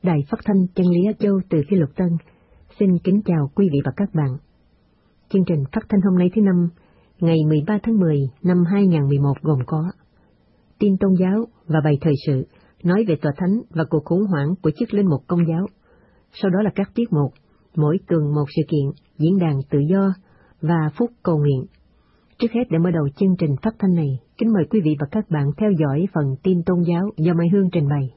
Đài Phát thanh Chân lý Á Châu từ Phi Luật Tân xin kính chào quý vị và các bạn. Chương trình phát thanh hôm nay thứ Năm, ngày 13 tháng 10 năm 2011 gồm có tin tôn giáo và bài thời sự nói về tòa thánh và cuộc khủng hoảng của chức linh mục Công giáo. Sau đó là các tiết mục, mỗi tuần một sự kiện, diễn đàn tự do và phút cầu nguyện. Trước hết để mở đầu chương trình phát thanh này, kính mời quý vị và các bạn theo dõi phần tin tôn giáo do Mai Hương trình bày.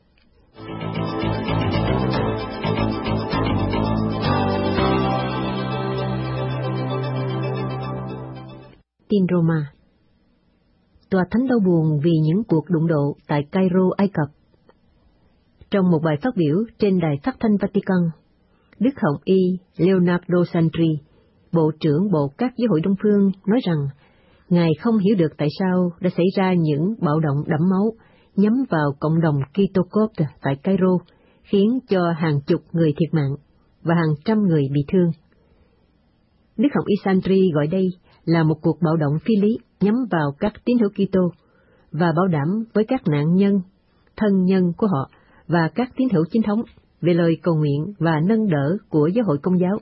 Tin Roma. Tòa thánh đau buồn vì những cuộc đụng độ tại Cairo, Ai Cập. Trong một bài phát biểu trên đài phát thanh Vatican, Đức Hồng Y Leonardo Sandri, Bộ trưởng Bộ các Giáo hội Đông Phương, nói rằng Ngài không hiểu được tại sao đã xảy ra những bạo động đẫm máu nhắm vào cộng đồng Kitô Copte tại Cairo, khiến cho hàng chục người thiệt mạng và hàng trăm người bị thương. Đức Hồng Y Sandri gọi đây là một cuộc bạo động phi lý nhắm vào các tín hữu Kitô và bảo đảm với các nạn nhân, thân nhân của họ và các tín hữu chính thống về lời cầu nguyện và nâng đỡ của Giáo hội Công giáo.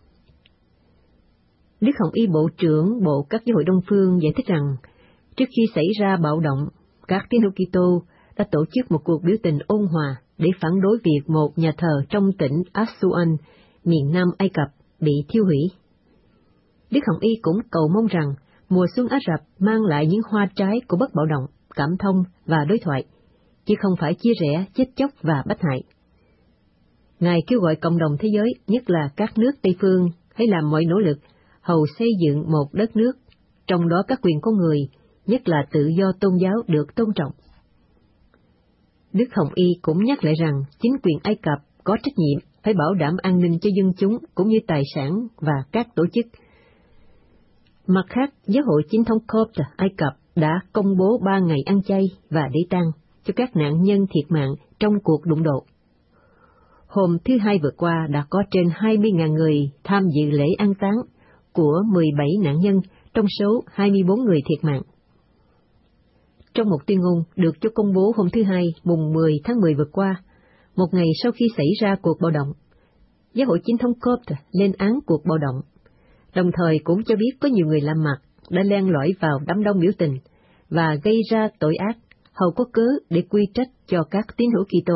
Đức Hồng Y Bộ trưởng Bộ các Giáo hội Đông Phương giải thích rằng, trước khi xảy ra bạo động, các tín hữu Kitô đã tổ chức một cuộc biểu tình ôn hòa để phản đối việc một nhà thờ trong tỉnh Assuan, miền nam Ai Cập, bị thiêu hủy. Đức Hồng Y cũng cầu mong rằng mùa xuân Ả Rập mang lại những hoa trái của bất bạo động, cảm thông và đối thoại, chứ không phải chia rẽ, chết chóc và bách hại. Ngài kêu gọi cộng đồng thế giới, nhất là các nước Tây phương, hãy làm mọi nỗ lực hầu xây dựng một đất nước, trong đó các quyền con người, nhất là tự do tôn giáo được tôn trọng. Đức Hồng Y cũng nhắc lại rằng chính quyền Ai Cập có trách nhiệm phải bảo đảm an ninh cho dân chúng cũng như tài sản và các tổ chức. Mặt khác, Giáo hội Chính thống Copte Ai Cập đã công bố 3 ngày ăn chay và để tang cho các nạn nhân thiệt mạng trong cuộc đụng độ. Hôm thứ Hai vừa qua đã có trên 20.000 người tham dự lễ an táng của 17 nạn nhân trong số 24 người thiệt mạng. Trong một tuyên ngôn được cho công bố hôm thứ Hai, mùng 10 tháng 10 vừa qua, một ngày sau khi xảy ra cuộc bạo động, Giáo hội Chính thống Copte lên án cuộc bạo động, đồng thời cũng cho biết có nhiều người lạ mặt đã len lỏi vào đám đông biểu tình và gây ra tội ác, hầu có cớ để quy trách cho các tín hữu Kitô.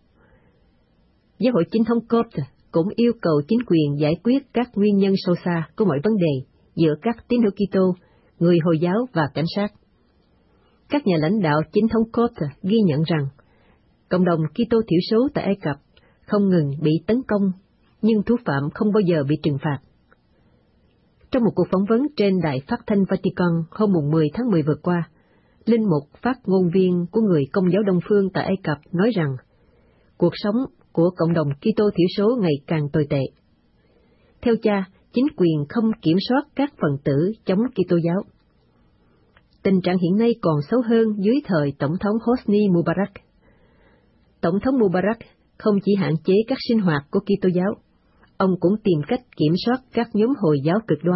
Giáo hội Chính thống Copte cũng yêu cầu chính quyền giải quyết các nguyên nhân sâu xa của mọi vấn đề giữa các tín hữu Kitô, người Hồi giáo và cảnh sát. Các nhà lãnh đạo Chính thống Copte ghi nhận rằng cộng đồng Kitô thiểu số tại Ai Cập không ngừng bị tấn công, nhưng thủ phạm không bao giờ bị trừng phạt. Trong một cuộc phỏng vấn trên đài phát thanh Vatican hôm 10 tháng 10 vừa qua, linh mục phát ngôn viên của người Công giáo Đông Phương tại Ai Cập nói rằng cuộc sống của cộng đồng Kitô thiểu số ngày càng tồi tệ. Theo cha, chính quyền không kiểm soát các phần tử chống Kitô giáo. Tình trạng hiện nay còn xấu hơn dưới thời Tổng thống Hosni Mubarak. Tổng thống Mubarak không chỉ hạn chế các sinh hoạt của Kitô giáo, ông cũng tìm cách kiểm soát các nhóm Hồi giáo cực đoan.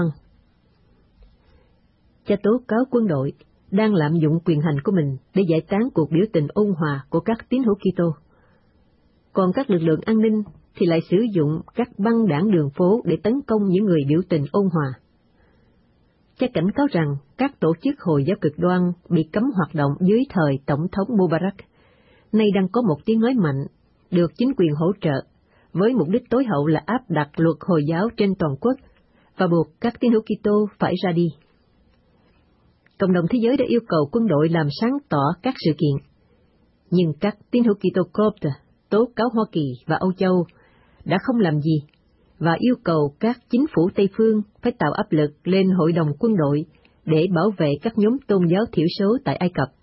Cha tố cáo quân đội đang lạm dụng quyền hành của mình để giải tán cuộc biểu tình ôn hòa của các tín hữu Kitô. Còn các lực lượng an ninh thì lại sử dụng các băng đảng đường phố để tấn công những người biểu tình ôn hòa. Cha cảnh cáo rằng các tổ chức Hồi giáo cực đoan bị cấm hoạt động dưới thời Tổng thống Mubarak, nay đang có một tiếng nói mạnh, được chính quyền hỗ trợ, với mục đích tối hậu là áp đặt luật Hồi giáo trên toàn quốc và buộc các tín hữu Kitô phải ra đi. Cộng đồng thế giới đã yêu cầu quân đội làm sáng tỏ các sự kiện, nhưng các tín hữu Kitô Copte tố cáo Hoa Kỳ và Âu Châu đã không làm gì và yêu cầu các chính phủ Tây phương phải tạo áp lực lên Hội đồng quân đội để bảo vệ các nhóm tôn giáo thiểu số tại Ai Cập.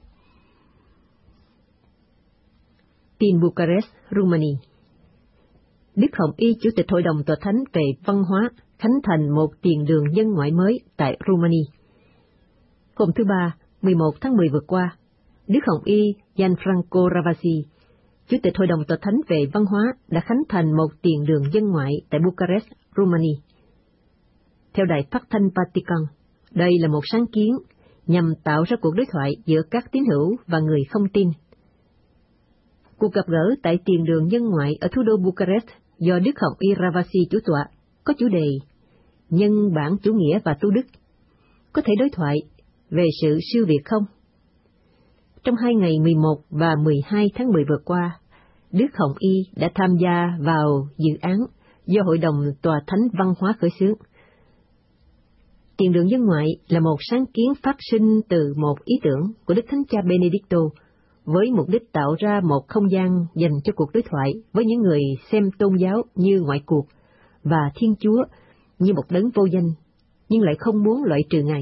Tin Bucharest, Romania. Đức Hồng Y, Chủ tịch Hội đồng Tòa Thánh về Văn hóa, khánh thành một tiền đường dân ngoại mới tại Romania. Hôm thứ Ba, 11 tháng 10 vừa qua, Đức Hồng Y Gianfranco Ravasi, Chủ tịch Hội đồng Tòa Thánh về Văn hóa, đã khánh thành một tiền đường dân ngoại tại Bucharest, Romania. Theo đài phát thanh Vatican, đây là một sáng kiến nhằm tạo ra cuộc đối thoại giữa các tín hữu và người không tin. Cuộc gặp gỡ tại tiền đường nhân ngoại ở thủ đô Bucharest do Đức Hồng Y Ravasi chủ tọa có chủ đề Nhân bản chủ nghĩa và tu đức. Có thể đối thoại về sự siêu việt không? Trong 2 ngày 11 và 12 tháng 10 vừa qua, Đức Hồng Y đã tham gia vào dự án do Hội đồng Tòa Thánh Văn hóa khởi xướng. Tiền đường dân ngoại là một sáng kiến phát sinh từ một ý tưởng của Đức Thánh Cha Benedicto với mục đích tạo ra một không gian dành cho cuộc đối thoại với những người xem tôn giáo như ngoại cuộc và Thiên Chúa như một đấng vô danh, nhưng lại không muốn loại trừ Ngài.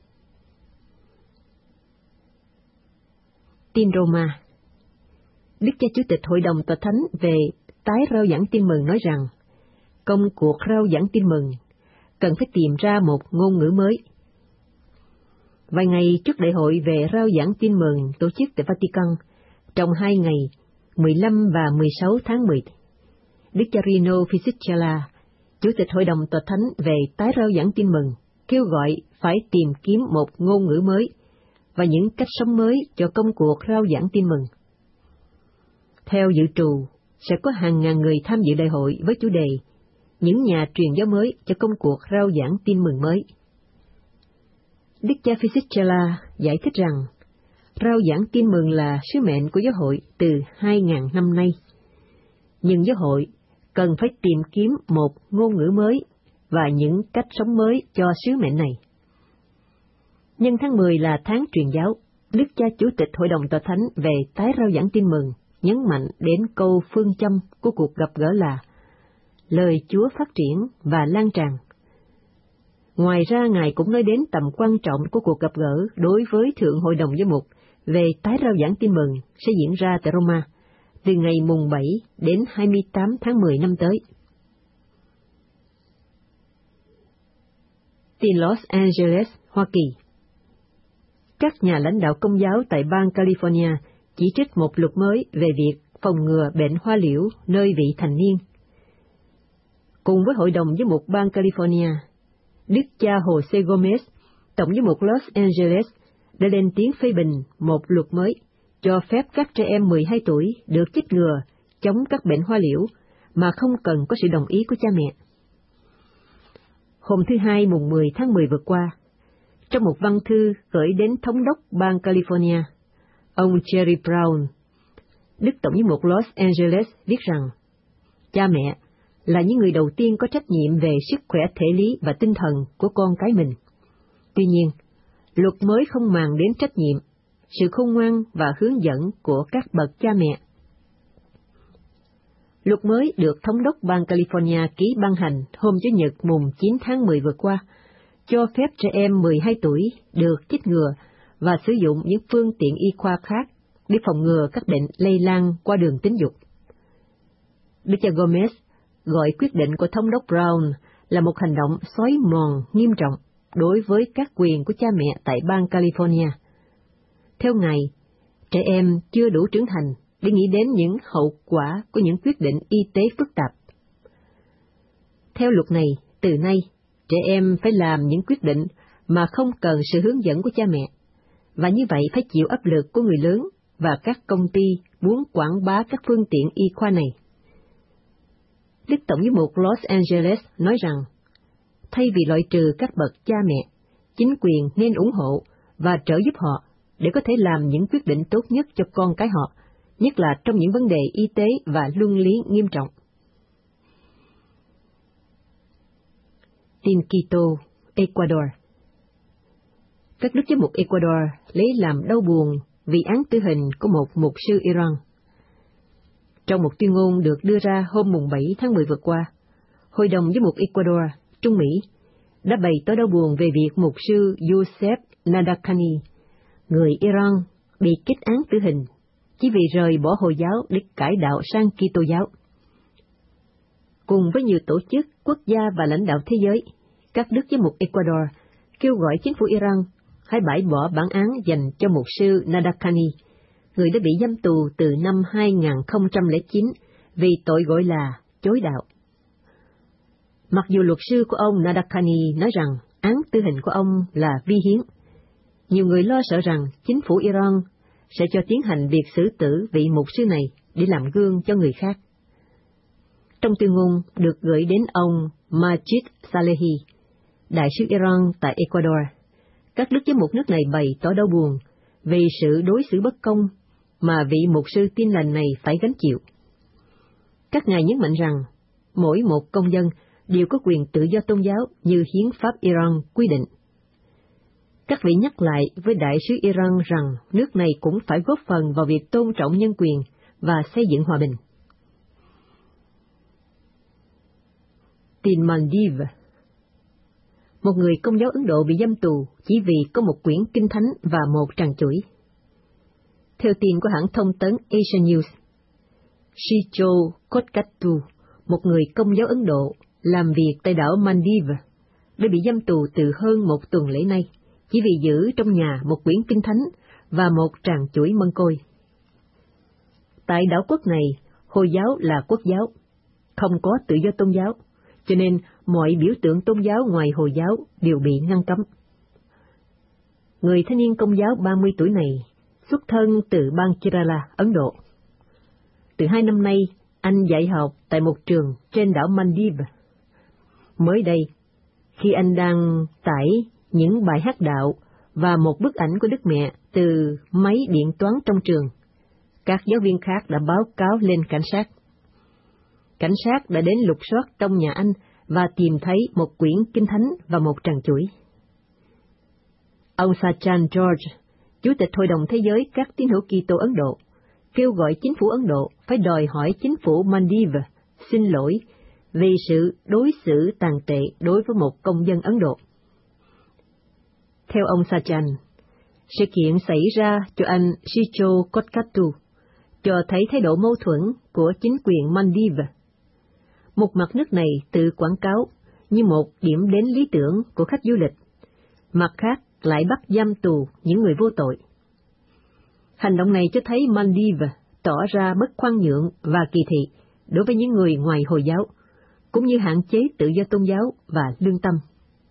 Tin Roma. Đức cha Chủ tịch Hội đồng Tòa Thánh về tái rao giảng tin mừng nói rằng, công cuộc rao giảng tin mừng cần phải tìm ra một ngôn ngữ mới. Vài ngày trước đại hội về rao giảng tin mừng tổ chức tại Vatican, trong 2 ngày 15 và 16 tháng 10, Đức cha Rino Fisichella, Chủ tịch Hội đồng Tòa Thánh về tái rao giảng tin mừng, kêu gọi phải tìm kiếm một ngôn ngữ mới và những cách sống mới cho công cuộc rao giảng tin mừng. Theo dự trù, sẽ có hàng ngàn người tham dự đại hội với chủ đề Những nhà truyền giáo mới cho công cuộc rao giảng tin mừng mới. Đức cha Fisichella giải thích rằng, rao giảng tin mừng là sứ mệnh của giáo hội từ 2.000 năm nay. Nhưng giáo hội cần phải tìm kiếm một ngôn ngữ mới và những cách sống mới cho sứ mệnh này. Nhân tháng 10 là tháng truyền giáo, Đức cha Chủ tịch Hội đồng Tòa Thánh về tái rao giảng tin mừng nhấn mạnh đến câu phương châm của cuộc gặp gỡ là lời Chúa phát triển và lan tràn. Ngoài ra, Ngài cũng nói đến tầm quan trọng của cuộc gặp gỡ đối với Thượng Hội đồng Giám mục về tái rao giảng tin mừng sẽ diễn ra tại Roma từ ngày mùng 7 đến 28 tháng 10 năm tới. Tin Los Angeles, Hoa Kỳ. Các nhà lãnh đạo Công giáo tại bang California chỉ trích một luật mới về việc phòng ngừa bệnh hoa liễu nơi vị thành niên. Cùng với Hội đồng Giám mục bang California, Đức cha Jose Gomez, Tổng giám mục Los Angeles, đã lên tiếng phê bình một luật mới cho phép các trẻ em 12 tuổi được chích ngừa chống các bệnh hoa liễu mà không cần có sự đồng ý của cha mẹ. Hôm thứ Hai mùng 10 tháng 10 vừa qua, trong một văn thư gửi đến Thống đốc bang California, ông Jerry Brown, Đức Tổng giám mục Los Angeles viết rằng, cha mẹ là những người đầu tiên có trách nhiệm về sức khỏe thể lý và tinh thần của con cái mình. Tuy nhiên, luật mới không màng đến trách nhiệm, sự khôn ngoan và hướng dẫn của các bậc cha mẹ. Luật mới được Thống đốc bang California ký ban hành hôm Chủ nhật mùng 9 tháng 10 vừa qua, cho phép trẻ em 12 tuổi được chích ngừa và sử dụng những phương tiện y khoa khác để phòng ngừa các bệnh lây lan qua đường tính dục. Đức cha Gomez gọi quyết định của Thống đốc Brown là một hành động xói mòn nghiêm trọng đối với các quyền của cha mẹ tại bang California. Theo Ngài, trẻ em chưa đủ trưởng thành để nghĩ đến những hậu quả của những quyết định y tế phức tạp. Theo luật này, từ nay, trẻ em phải làm những quyết định mà không cần sự hướng dẫn của cha mẹ, và như vậy phải chịu áp lực của người lớn và các công ty muốn quảng bá các phương tiện y khoa này. Đức Tổng giám mục Los Angeles nói rằng, thay vì loại trừ các bậc cha mẹ, chính quyền nên ủng hộ và trợ giúp họ để có thể làm những quyết định tốt nhất cho con cái họ, nhất là trong những vấn đề y tế và luân lý nghiêm trọng. Tin Quito, Ecuador. Các đức giám mục Ecuador lấy làm đau buồn vì án tử hình của một mục sư Iran. Trong một tuyên ngôn được đưa ra hôm mùng 7 tháng 10 vừa qua, Hội đồng giám mục Ecuador, Trung Mỹ, đã bày tỏ đau buồn về việc mục sư Youssef Nadakani, người Iran, bị kết án tử hình chỉ vì rời bỏ Hồi giáo để cải đạo sang Kitô giáo. Cùng với nhiều tổ chức, quốc gia và lãnh đạo thế giới, các đức giám mục Ecuador kêu gọi chính phủ Iran hãy bãi bỏ bản án dành cho mục sư Nadakani, người đã bị giam tù từ năm 2009 vì tội gọi là chối đạo. Mặc dù luật sư của ông Nadakani nói rằng án tử hình của ông là vi hiến, nhiều người lo sợ rằng chính phủ Iran sẽ cho tiến hành việc xử tử vị mục sư này để làm gương cho người khác. Trong tuyên ngôn được gửi đến ông Majid Salehi, đại sứ Iran tại Ecuador, các đức giám mục nước này bày tỏ đau buồn vì sự đối xử bất công mà vị mục sư Tin Lành này phải gánh chịu. Các ngài nhấn mạnh rằng mỗi một công dân đều có quyền tự do tôn giáo như hiến pháp Iran quy định. Các vị nhắc lại với đại sứ Iran rằng nước này cũng phải góp phần vào việc tôn trọng nhân quyền và xây dựng hòa bình. Tin Maldives. Một người Công giáo Ấn Độ bị giam tù chỉ vì có một quyển kinh thánh và một tràng chuỗi. Theo tin của hãng thông tấn Asian News, Shicho Kotkatu, một người Công giáo Ấn Độ làm việc tại đảo Maldives, đã bị giam tù từ hơn một tuần lễ nay, chỉ vì giữ trong nhà một quyển kinh thánh và một tràng chuỗi mân côi. Tại đảo quốc này, Hồi giáo là quốc giáo, không có tự do tôn giáo, cho nên mọi biểu tượng tôn giáo ngoài Hồi giáo đều bị ngăn cấm. Người thanh niên Công giáo 30 tuổi này xuất thân từ bang Kerala, Ấn Độ. Từ 2 năm nay, anh dạy học tại một trường trên đảo Maldives. Mới đây, khi anh đang tải những bài hát đạo và một bức ảnh của Đức Mẹ từ máy điện toán trong trường, các giáo viên khác đã báo cáo lên cảnh sát. Cảnh sát đã đến lục soát trong nhà anh và tìm thấy một quyển kinh thánh và một tràng chuỗi. Ông Sachin George, Chủ tịch Hội đồng Thế giới các tín hữu Kitô Ấn Độ, kêu gọi chính phủ Ấn Độ phải đòi hỏi chính phủ Maldives xin lỗi vì sự đối xử tàn tệ đối với một công dân Ấn Độ. Theo ông Sachin, sự kiện xảy ra cho anh Shicho Kotkatu cho thấy thái độ mâu thuẫn của chính quyền Maldives. Một mặt nước này tự quảng cáo như một điểm đến lý tưởng của khách du lịch, mặt khác lại bắt giam tù những người vô tội. Hành động này cho thấy Maldives tỏ ra bất khoan nhượng và kỳ thị đối với những người ngoài Hồi giáo, cũng như hạn chế tự do tôn giáo và lương tâm.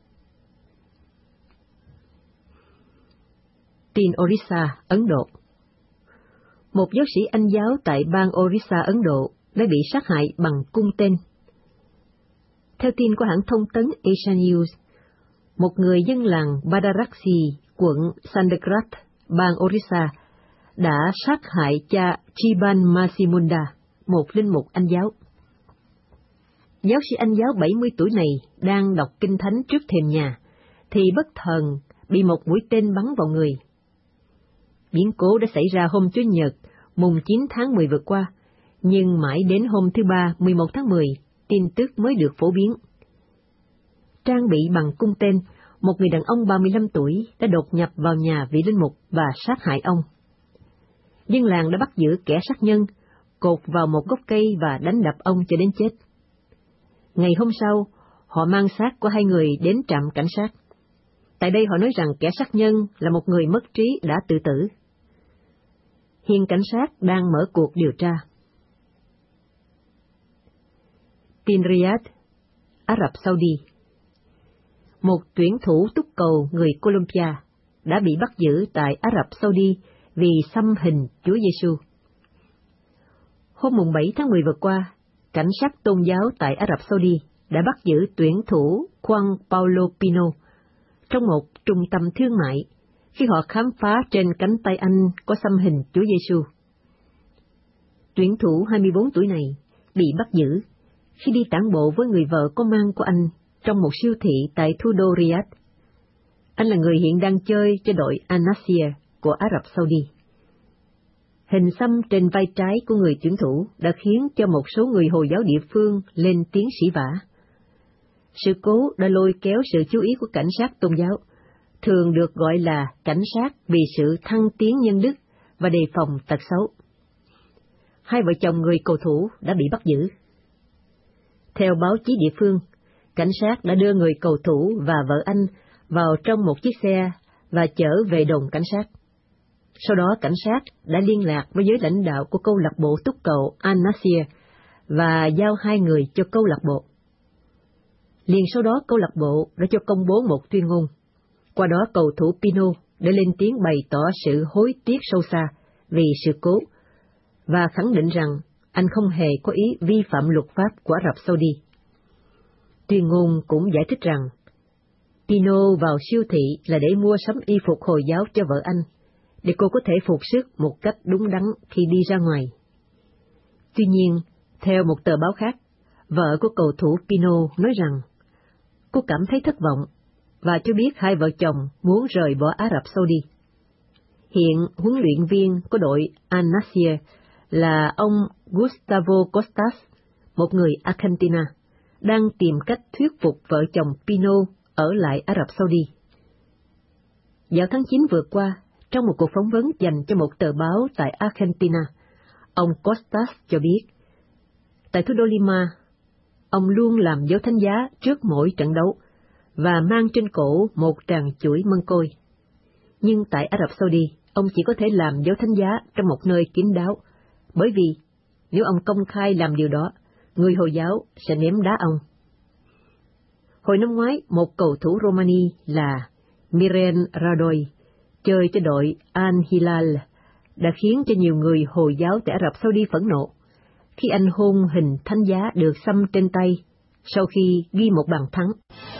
Tin Orissa, Ấn Độ. Một giáo sĩ Anh giáo tại bang Orissa, Ấn Độ đã bị sát hại bằng cung tên. Theo tin của hãng thông tấn Asian News, một người dân làng Badaraksi, quận Sandegrat, bang Orissa, đã sát hại cha Chiban Masimunda, một linh mục Anh giáo. Giáo sĩ Anh giáo 70 tuổi này đang đọc kinh thánh trước thềm nhà, thì bất thần bị một mũi tên bắn vào người. Biến cố đã xảy ra hôm Chủ nhật, mùng 9 tháng 10 vừa qua, nhưng mãi đến hôm thứ Ba, 11 tháng 10, tin tức mới được phổ biến. Trang bị bằng cung tên, một người đàn ông 35 tuổi đã đột nhập vào nhà vị linh mục và sát hại ông. Dân làng đã bắt giữ kẻ sát nhân, cột vào một gốc cây và đánh đập ông cho đến chết. Ngày hôm sau, họ mang xác của hai người đến trạm cảnh sát. Tại đây họ nói rằng kẻ sát nhân là một người mất trí đã tự tử. Hiện cảnh sát đang mở cuộc điều tra. Tin Riyadh, Ả Rập Saudi. Một tuyển thủ túc cầu người Colombia đã bị bắt giữ tại Ả Rập Saudi vì xăm hình Chúa Giêsu. Hôm mùng 7 tháng 10 vừa qua, cảnh sát tôn giáo tại Ả Rập Saudi đã bắt giữ tuyển thủ Juan Paulo Pino trong một trung tâm thương mại khi họ khám phá trên cánh tay anh có xăm hình Chúa Giêsu. Tuyển thủ 24 tuổi này bị bắt giữ khi đi tản bộ với người vợ có mang của anh trong một siêu thị tại thủ đô Riyadh. Anh là người hiện đang chơi cho đội Al-Nassr của Ả Rập Saudi. Hình xăm trên vai trái của người tuyển thủ đã khiến cho một số người Hồi giáo địa phương lên tiếng sỉ vả. Sự cố đã lôi kéo sự chú ý của cảnh sát tôn giáo, thường được gọi là cảnh sát vì sự thăng tiến nhân đức và đề phòng tật xấu. Hai vợ chồng người cầu thủ đã bị bắt giữ. Theo báo chí địa phương, cảnh sát đã đưa người cầu thủ và vợ anh vào trong một chiếc xe và chở về đồn cảnh sát. Sau đó cảnh sát đã liên lạc với giới lãnh đạo của câu lạc bộ túc cầu Al-Nassr và giao hai người cho câu lạc bộ. Liền sau đó câu lạc bộ đã cho công bố một tuyên ngôn. Qua đó cầu thủ Pino đã lên tiếng bày tỏ sự hối tiếc sâu xa vì sự cố và khẳng định rằng anh không hề có ý vi phạm luật pháp của Ả Rập Saudi. Tuyên ngôn cũng giải thích rằng Pino vào siêu thị là để mua sắm y phục Hồi giáo cho vợ anh, để cô có thể phục sức một cách đúng đắn khi đi ra ngoài. Tuy nhiên, theo một tờ báo khác, vợ của cầu thủ Pino nói rằng cô cảm thấy thất vọng và cho biết hai vợ chồng muốn rời bỏ Ả Rập Saudi. Hiện huấn luyện viên của đội Al-Nassr là ông Gustavo Costas, một người Argentina, đang tìm cách thuyết phục vợ chồng Pino ở lại Ả Rập Saudi. Vào tháng 9 vừa qua, trong một cuộc phỏng vấn dành cho một tờ báo tại Argentina, ông Costas cho biết, tại thủ đô Lima, ông luôn làm dấu thánh giá trước mỗi trận đấu và mang trên cổ một tràng chuỗi mân côi. Nhưng tại Ả Rập Saudi, ông chỉ có thể làm dấu thánh giá trong một nơi kín đáo, bởi vì nếu ông công khai làm điều đó, người Hồi giáo sẽ ném đá ông. Hồi năm ngoái, một cầu thủ Romani là Miren Radoy chơi cho đội Al-Hilal đã khiến cho nhiều người Hồi giáo tại Ả Rập Saudi phẫn nộ khi anh hôn hình thánh giá được xăm trên tay sau khi ghi một bàn thắng.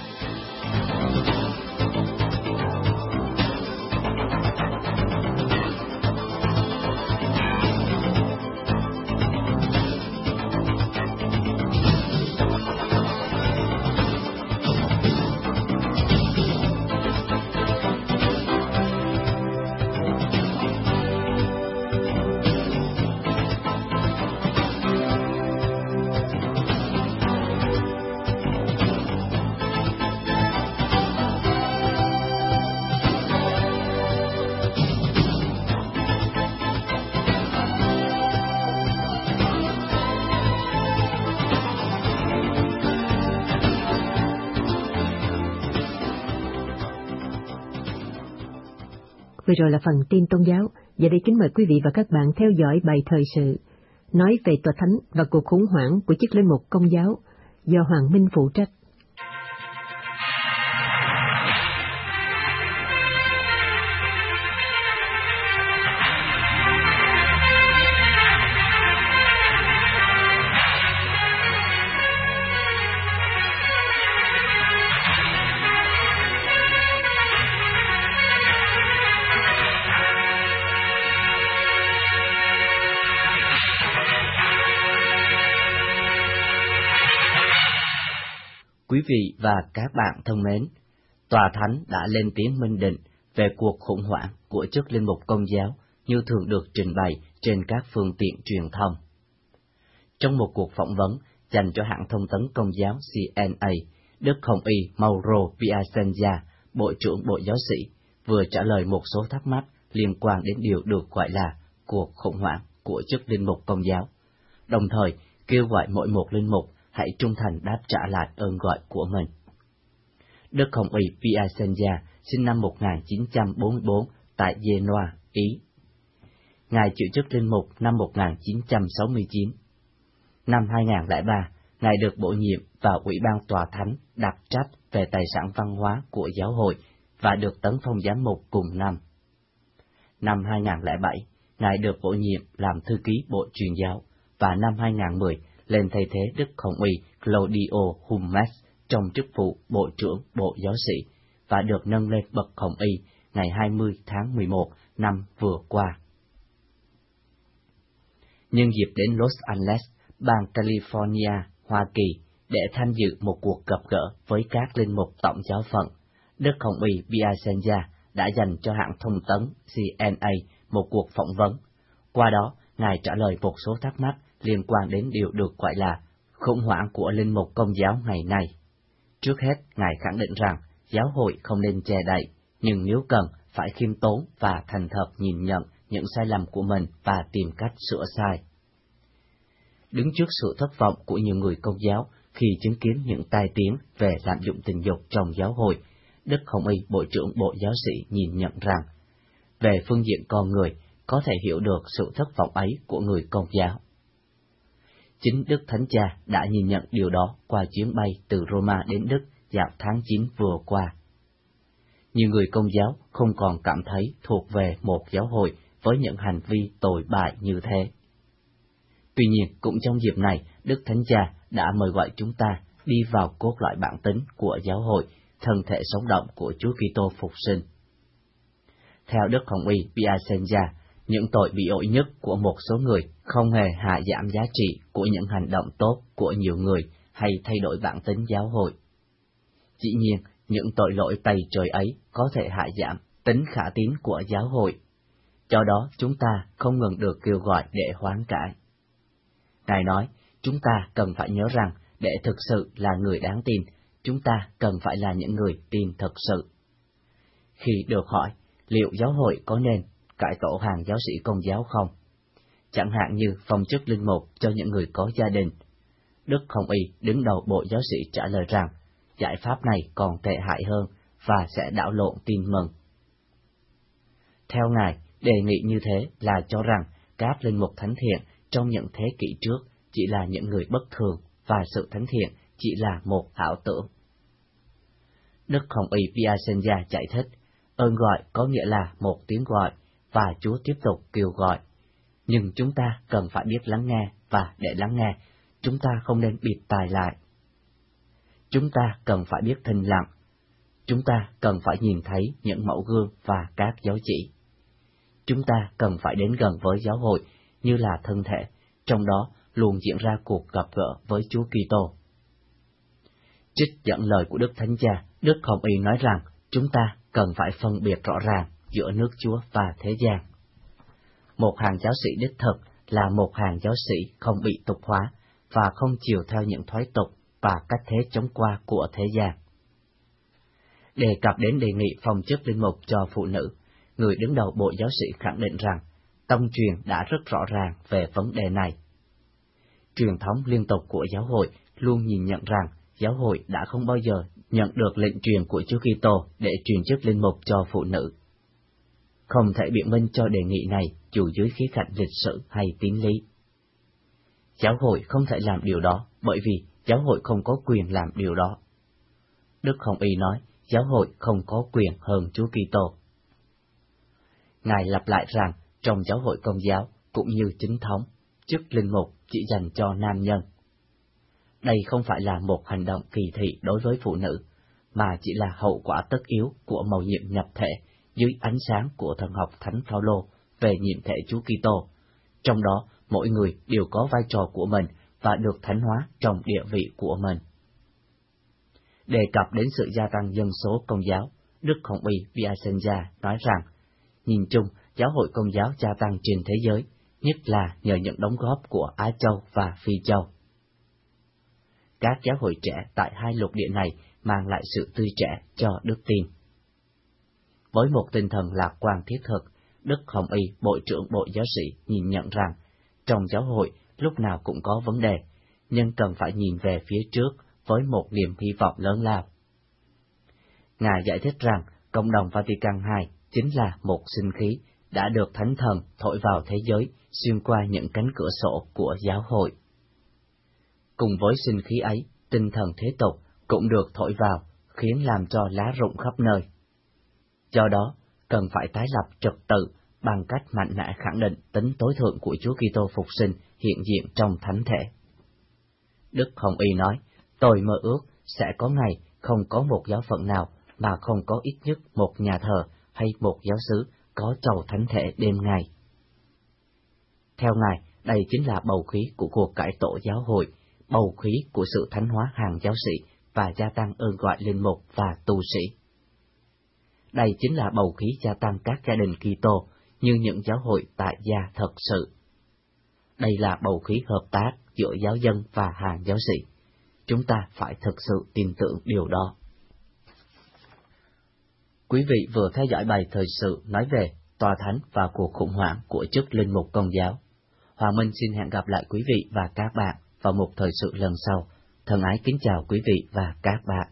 Vừa rồi là phần tin tôn giáo, và đây kính mời quý vị và các bạn theo dõi bài thời sự nói về tòa thánh và cuộc khủng hoảng của chức linh mục Công giáo do Hoàng Minh phụ trách. Quý vị và các bạn thân mến, Tòa Thánh đã lên tiếng minh định về cuộc khủng hoảng của chức linh mục Công giáo như thường được trình bày trên các phương tiện truyền thông. Trong một cuộc phỏng vấn dành cho hãng thông tấn Công giáo CNA, Đức Hồng Y Mauro Piacenza, Bộ trưởng Bộ Giáo sĩ, vừa trả lời một số thắc mắc liên quan đến điều được gọi là cuộc khủng hoảng của chức linh mục Công giáo, đồng thời kêu gọi mỗi một linh mục hãy trung thành đáp trả lại ơn gọi của mình. Đức Hồng Y Piacenza sinh năm 1944 tại Genoa, Ý. Ngài chịu chức linh mục năm 1969. Năm 2003, Ngài được bổ nhiệm vào Ủy ban Tòa Thánh đặc trách về tài sản văn hóa của giáo hội và được tấn phong giám mục cùng năm. Năm 2007, Ngài được bổ nhiệm làm thư ký Bộ Truyền giáo và năm 2010 lên thay thế Đức Hồng Y Claudio Hummes trong chức vụ Bộ trưởng Bộ Giáo sĩ và được nâng lên bậc Hồng Y ngày 20 tháng 11 năm vừa qua. Nhân dịp đến Los Angeles, bang California, Hoa Kỳ, để tham dự một cuộc gặp gỡ với các linh mục tổng giáo phận, Đức Hồng Y Piacenza đã dành cho hãng thông tấn CNA một cuộc phỏng vấn. Qua đó, Ngài trả lời một số thắc mắc liên quan đến điều được gọi là khủng hoảng của linh mục Công giáo ngày nay. Trước hết, Ngài khẳng định rằng giáo hội không nên che đậy, nhưng nếu cần, phải khiêm tốn và thành thật nhìn nhận những sai lầm của mình và tìm cách sửa sai. Đứng trước sự thất vọng của nhiều người Công giáo khi chứng kiến những tai tiếng về lạm dụng tình dục trong giáo hội, Đức Hồng Y Bộ trưởng Bộ Giáo sĩ nhìn nhận rằng, về phương diện con người, có thể hiểu được sự thất vọng ấy của người Công giáo. Chính Đức Thánh Cha đã nhìn nhận điều đó qua chuyến bay từ Roma đến Đức vào tháng 9 vừa qua. Nhiều người Công giáo không còn cảm thấy thuộc về một giáo hội với những hành vi tồi bại như thế. Tuy nhiên, cũng trong dịp này, Đức Thánh Cha đã mời gọi chúng ta đi vào cốt lõi bản tính của giáo hội, thân thể sống động của Chúa Kitô phục sinh. Theo Đức Hồng Y Piacenza, những tội bị ổi nhất của một số người không hề hạ giảm giá trị của những hành động tốt của nhiều người hay thay đổi bản tính giáo hội. Dĩ nhiên, những tội lỗi tày trời ấy có thể hạ giảm tính khả tín của giáo hội. Do đó, chúng ta không ngừng được kêu gọi để hoán cải. Ngài nói, chúng ta cần phải nhớ rằng, để thực sự là người đáng tin, chúng ta cần phải là những người tin thực sự. Khi được hỏi, liệu giáo hội có nên cải tổ hàng giáo sĩ Công giáo không? Chẳng hạn như phong chức linh mục cho những người có gia đình. Đức Hồng Y đứng đầu Bộ Giáo sĩ trả lời rằng, giải pháp này còn tệ hại hơn và sẽ đảo lộn tin mừng. Theo Ngài, đề nghị như thế là cho rằng các linh mục thánh thiện trong những thế kỷ trước chỉ là những người bất thường và sự thánh thiện chỉ là một ảo tưởng. Đức Hồng Y Piacenza giải thích, ơn gọi có nghĩa là một tiếng gọi, và Chúa tiếp tục kêu gọi. Nhưng chúng ta cần phải biết lắng nghe, và để lắng nghe, chúng ta không nên bịt tai lại. Chúng ta cần phải biết thinh lặng. Chúng ta cần phải nhìn thấy những mẫu gương và các giáo chỉ. Chúng ta cần phải đến gần với giáo hội như là thân thể, trong đó luôn diễn ra cuộc gặp gỡ với Chúa Kitô. Trích dẫn lời của Đức Thánh Cha, Đức Hồng Y nói rằng chúng ta cần phải phân biệt rõ ràng giữa nước Chúa và thế gian. Một hàng giáo sĩ đích thực là một hàng giáo sĩ không bị tục hóa và không chiều theo những thói tục và cách thế chống qua của thế gian. Đề cập đến đề nghị phong chức linh mục cho phụ nữ, người đứng đầu Bộ Giáo sĩ khẳng định rằng tông truyền đã rất rõ ràng về vấn đề này. Truyền thống liên tục của giáo hội luôn nhìn nhận rằng giáo hội đã không bao giờ nhận được lệnh truyền của Chúa Kitô để truyền chức linh mục cho phụ nữ. Không thể biện minh cho đề nghị này dù dưới khía cạnh lịch sử hay tín lý. Giáo hội không thể làm điều đó bởi vì giáo hội không có quyền làm điều đó. Đức Hồng Y nói giáo hội không có quyền hơn Chúa Kitô. Ngài lặp lại rằng trong giáo hội Công giáo cũng như chính thống, chức linh mục chỉ dành cho nam nhân. Đây không phải là một hành động kỳ thị đối với phụ nữ, mà chỉ là hậu quả tất yếu của mầu nhiệm nhập thể dưới ánh sáng của thần học Thánh Phaolô về nhiệm thể Chúa Kitô. Trong đó, mỗi người đều có vai trò của mình và được thánh hóa trong địa vị của mình. Đề cập đến sự gia tăng dân số Công giáo, Đức Hồng Y Piacenza nói rằng, nhìn chung, giáo hội Công giáo gia tăng trên thế giới, nhất là nhờ những đóng góp của Á Châu và Phi Châu. Các giáo hội trẻ tại hai lục địa này mang lại sự tươi trẻ cho đức tin. Với một tinh thần lạc quan thiết thực, Đức Hồng Y, Bộ trưởng Bộ Giáo sĩ nhìn nhận rằng, trong giáo hội lúc nào cũng có vấn đề, nhưng cần phải nhìn về phía trước với một niềm hy vọng lớn lao. Ngài giải thích rằng, Cộng đồng Vatican II chính là một sinh khí đã được Thánh Thần thổi vào thế giới xuyên qua những cánh cửa sổ của giáo hội. Cùng với sinh khí ấy, tinh thần thế tục cũng được thổi vào, khiến làm cho lá rụng khắp nơi. Do đó, cần phải tái lập trật tự bằng cách mạnh mẽ khẳng định tính tối thượng của Chúa Kitô phục sinh hiện diện trong thánh thể. Đức Hồng Y nói, tôi mơ ước sẽ có ngày không có một giáo phận nào mà không có ít nhất một nhà thờ hay một giáo xứ có trầu thánh thể đêm ngày. Theo Ngài, đây chính là bầu khí của cuộc cải tổ giáo hội, bầu khí của sự thánh hóa hàng giáo sĩ và gia tăng ơn gọi linh mục và tu sĩ. Đây chính là bầu khí gia tăng các gia đình Kitô như những giáo hội tại gia thật sự. Đây là bầu khí hợp tác giữa giáo dân và hàng giáo sĩ. Chúng ta phải thực sự tin tưởng điều đó. Quý vị vừa theo dõi bài thời sự nói về Tòa Thánh và cuộc khủng hoảng của chức linh mục Công giáo. Hoàng Minh xin hẹn gặp lại quý vị và các bạn vào một thời sự lần sau. Thân ái kính chào quý vị và các bạn.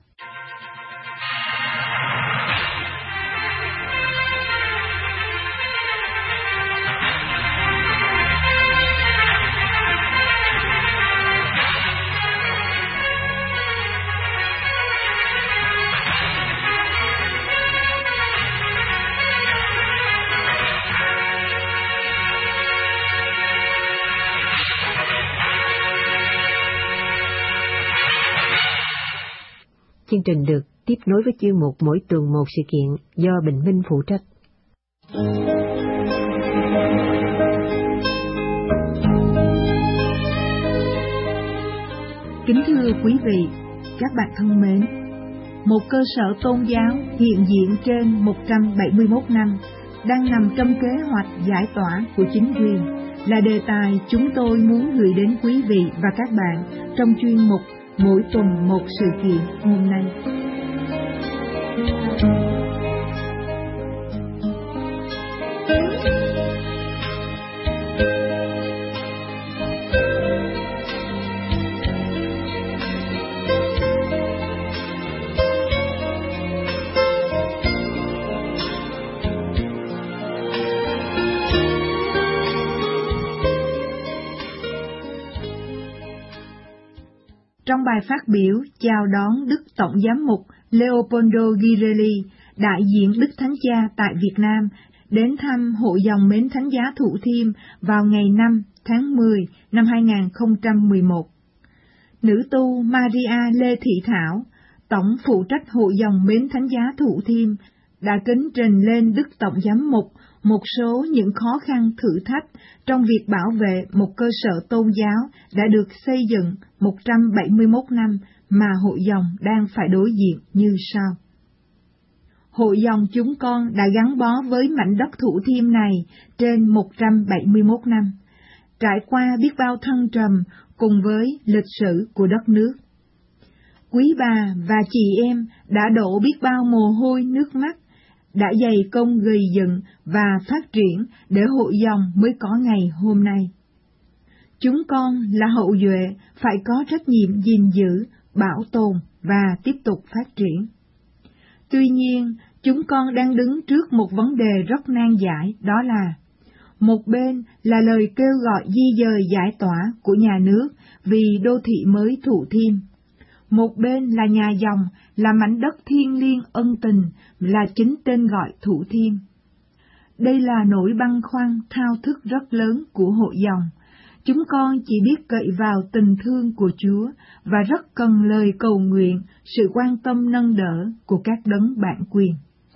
Chương trình được tiếp nối với chuyên mục Mỗi tuần một sự kiện do Bình Minh phụ trách. Kính thưa quý vị, các bạn thân mến, một cơ sở tôn giáo hiện diện trên 171 năm đang nằm trong kế hoạch giải tỏa của chính quyền là đề tài chúng tôi muốn gửi đến quý vị và các bạn trong chuyên mục Mỗi tuần một sự kiện hôm nay. Trong bài phát biểu chào đón Đức Tổng Giám mục Leopoldo Girelli, đại diện Đức Thánh Cha tại Việt Nam, đến thăm Hội dòng Mến Thánh Giá Thủ Thiêm vào ngày 5 tháng 10 năm 2011. Nữ tu Maria Lê Thị Thảo, Tổng phụ trách Hội dòng Mến Thánh Giá Thủ Thiêm, đã kính trình lên Đức Tổng Giám mục một số những khó khăn thử thách trong việc bảo vệ một cơ sở tôn giáo đã được xây dựng 171 năm mà hội dòng đang phải đối diện như sau. Hội dòng chúng con đã gắn bó với mảnh đất Thủ Thiêm này trên 171 năm, trải qua biết bao thăng trầm cùng với lịch sử của đất nước. Quý bà và chị em đã đổ biết bao mồ hôi nước mắt, đã dày công gầy dựng và phát triển để hội dòng mới có ngày hôm nay. Chúng con là hậu duệ phải có trách nhiệm gìn giữ, bảo tồn và tiếp tục phát triển. Tuy nhiên, chúng con đang đứng trước một vấn đề rất nan giải, đó là một bên là lời kêu gọi di dời giải tỏa của nhà nước vì đô thị mới Thủ Thiêm. Một bên là nhà dòng, là mảnh đất thiêng liêng ân tình, là chính tên gọi Thủ Thiêm. Đây là nỗi băn khoăn thao thức rất lớn của hội dòng. Chúng con chỉ biết cậy vào tình thương của Chúa và rất cần lời cầu nguyện, sự quan tâm nâng đỡ của các đấng bản quyền.